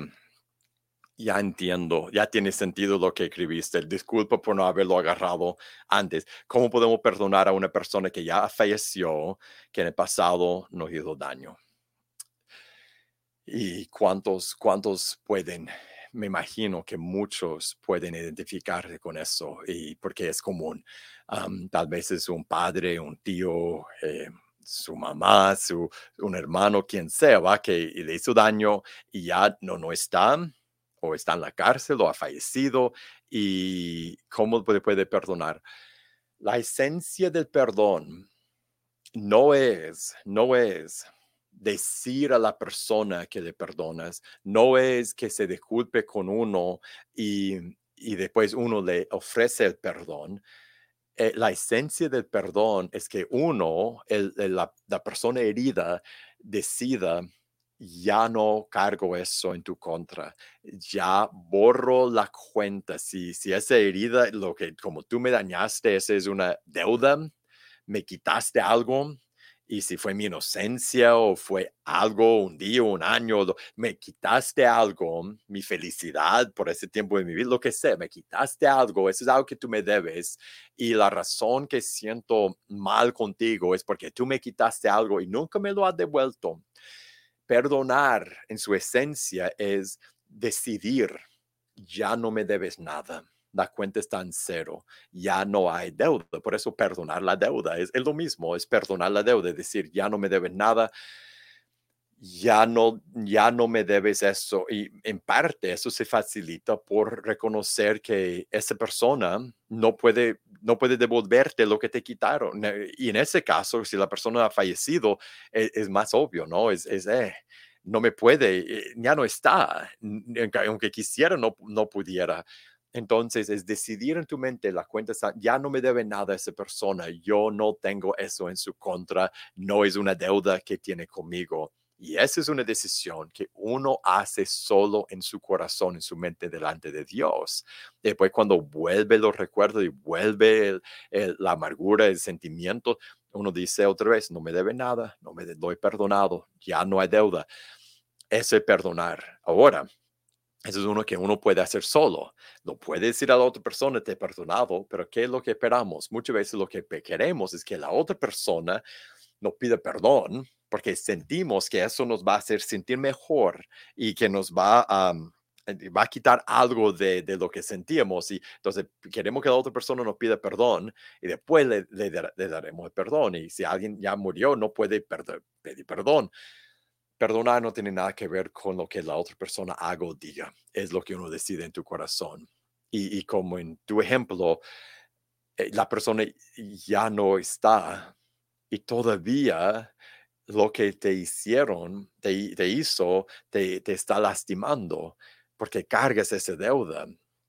ya entiendo, ya tiene sentido lo que escribiste. Disculpa por no haberlo agarrado antes. ¿Cómo podemos perdonar a una persona que ya falleció, que en el pasado nos hizo daño? ¿Y cuántos, cuántos pueden? Me imagino que muchos pueden identificarse con eso, y porque es común. Um, tal vez es un padre, un tío, eh, su mamá, su, un hermano, quien sea, ¿va? Que le hizo daño y ya no, no está, o está en la cárcel o ha fallecido. ¿Y cómo puede, puede perdonar? La esencia del perdón no es, no es decir a la persona que le perdonas, no es que se disculpe con uno y, y después uno le ofrece el perdón. Eh, la esencia del perdón es que uno, el, el- la, la persona herida, decida, ya no cargo eso en tu contra, ya borro la cuenta. Si, si esa herida, lo que como tú me dañaste, esa es una deuda, me quitaste algo, y si fue mi inocencia o fue algo, un día, un año, lo- me quitaste algo, mi felicidad por ese tiempo de mi vida, lo que sea, me quitaste algo, eso es algo que tú me debes, y la razón que siento mal contigo es porque tú me quitaste algo y nunca me lo has devuelto. Perdonar en su esencia es decidir, ya no me debes nada. La cuenta está en cero, ya no hay deuda. Por eso perdonar la deuda es, es lo mismo, es perdonar la deuda, es decir, ya no me debes nada, ya no, ya no me debes eso. Y en parte eso se facilita por reconocer que esa persona no puede, no puede devolverte lo que te quitaron. Eh, Y en ese caso, si la persona ha fallecido, es, es más obvio, ¿no? Es, es eh, no me puede, eh, ya no está. N- Aunque quisiera, no, no pudiera. Entonces, es decidir en tu mente, la cuenta está, ya no me debe nada a esa persona, yo no tengo eso en su contra, no es una deuda que tiene conmigo. Y esa es una decisión que uno hace solo en su corazón, en su mente, delante de Dios. Después, cuando vuelve los recuerdos y vuelve el- el- la amargura, el sentimiento, uno dice otra vez, no me debe nada, no me doy perdonado, ya no hay deuda. Eso es perdonar. Ahora, eso es uno que uno puede hacer solo. No puede decir a la otra persona, te he perdonado, pero ¿qué es lo que esperamos? Muchas veces lo que pe- queremos es que la otra persona nos pida perdón porque sentimos que eso nos va a hacer sentir mejor y que nos va a, mm, eh, va a quitar algo de, de lo que sentíamos. Y entonces queremos que la otra persona nos pida perdón y después le, le dar- le daremos el perdón. Y si alguien ya murió, no puede perdo- pedir perdón. Perdonar no tiene nada que ver con lo que la otra persona haga o diga, es lo que uno decide en tu corazón. Y, y como en tu ejemplo, eh, la persona ya no está y todavía lo que te hicieron, te, te hizo, te, te está lastimando porque cargas esa deuda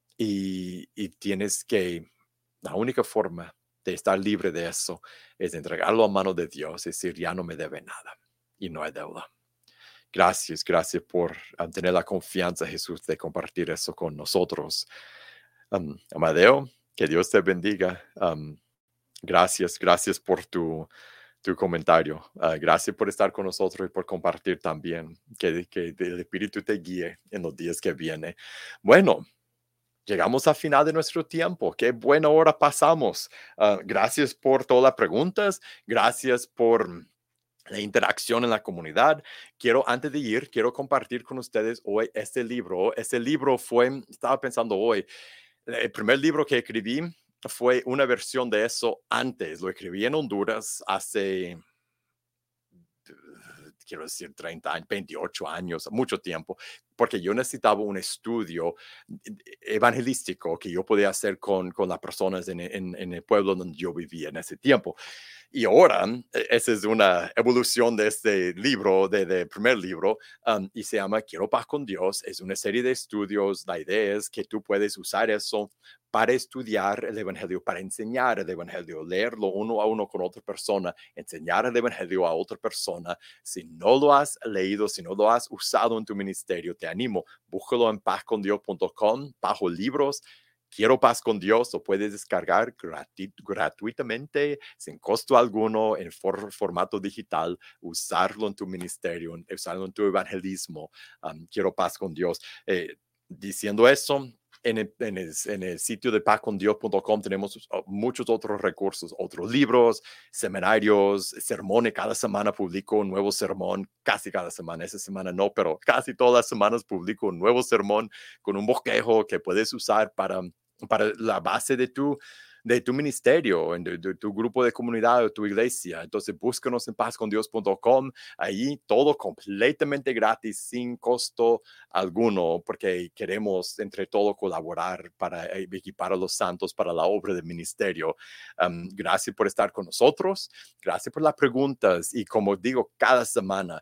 y, y tienes que, la única forma de estar libre de eso es entregarlo a mano de Dios, es decir, ya no me debe nada y no hay deuda. Gracias, gracias por um, tener la confianza, Jesús, de compartir eso con nosotros. Um, Amadeo, que Dios te bendiga. Um, gracias, gracias por tu, tu comentario. Uh, gracias por estar con nosotros y por compartir también. Que, que el Espíritu te guíe en los días que vienen. Bueno, llegamos al final de nuestro tiempo. Qué buena hora pasamos. Uh, gracias por todas las preguntas. Gracias por la interacción en la comunidad. Quiero, antes de ir, quiero compartir con ustedes hoy este libro. Este libro fue, estaba pensando hoy, el primer libro que escribí fue una versión de eso antes. Lo escribí en Honduras hace, quiero decir, treinta años, veintiocho años, mucho tiempo, porque yo necesitaba un estudio evangelístico que yo podía hacer con, con las personas en, en, en el pueblo donde yo vivía en ese tiempo. Y ahora, e- esa es una evolución de este libro, de, de primer libro, um, y se llama Quiero paz con Dios. Es una serie de estudios. La idea es que tú puedes usar eso para estudiar el Evangelio, para enseñar el Evangelio, leerlo uno a uno con otra persona, enseñar el Evangelio a otra persona. Si no lo has leído, si no lo has usado en tu ministerio, te animo, búscalo en paz con dios punto com, bajo libros. Quiero paz con Dios, lo puedes descargar gratu gratuitamente, sin costo alguno, en for formato digital, usarlo en tu ministerio, usarlo en tu evangelismo. Um, quiero paz con Dios. Eh, diciendo eso, en el, en, el, en el, sitio de paz con dios punto com tenemos uh, muchos otros recursos, otros libros, seminarios, sermones. Cada semana publico un nuevo sermón, casi cada semana, esa semana no, pero casi todas las semanas publico un nuevo sermón con un bosquejo que puedes usar para para la base de tu, de tu ministerio, de, de tu grupo de comunidad o tu iglesia. Entonces, búscanos en paz con dios punto com. Ahí todo completamente gratis, sin costo alguno, porque queremos entre todos colaborar para equipar a los santos para la obra del ministerio. Um, gracias por estar con nosotros. Gracias por las preguntas. Y como digo, cada semana,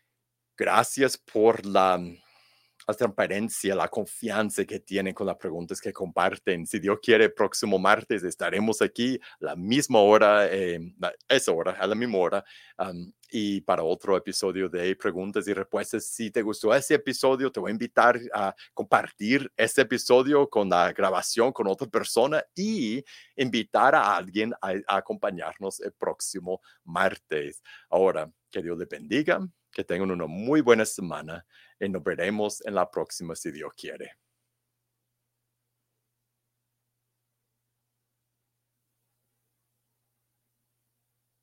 gracias por la la transparencia, la confianza que tienen con las preguntas que comparten. Si Dios quiere, próximo martes estaremos aquí a la misma hora, eh, esa hora, a la misma hora, um, y para otro episodio de preguntas y respuestas. Si te gustó ese episodio, te voy a invitar a compartir este episodio con la grabación con otra persona y invitar a alguien a, a acompañarnos el próximo martes. Ahora, que Dios les bendiga, que tengan una muy buena semana y nos veremos en la próxima si Dios quiere.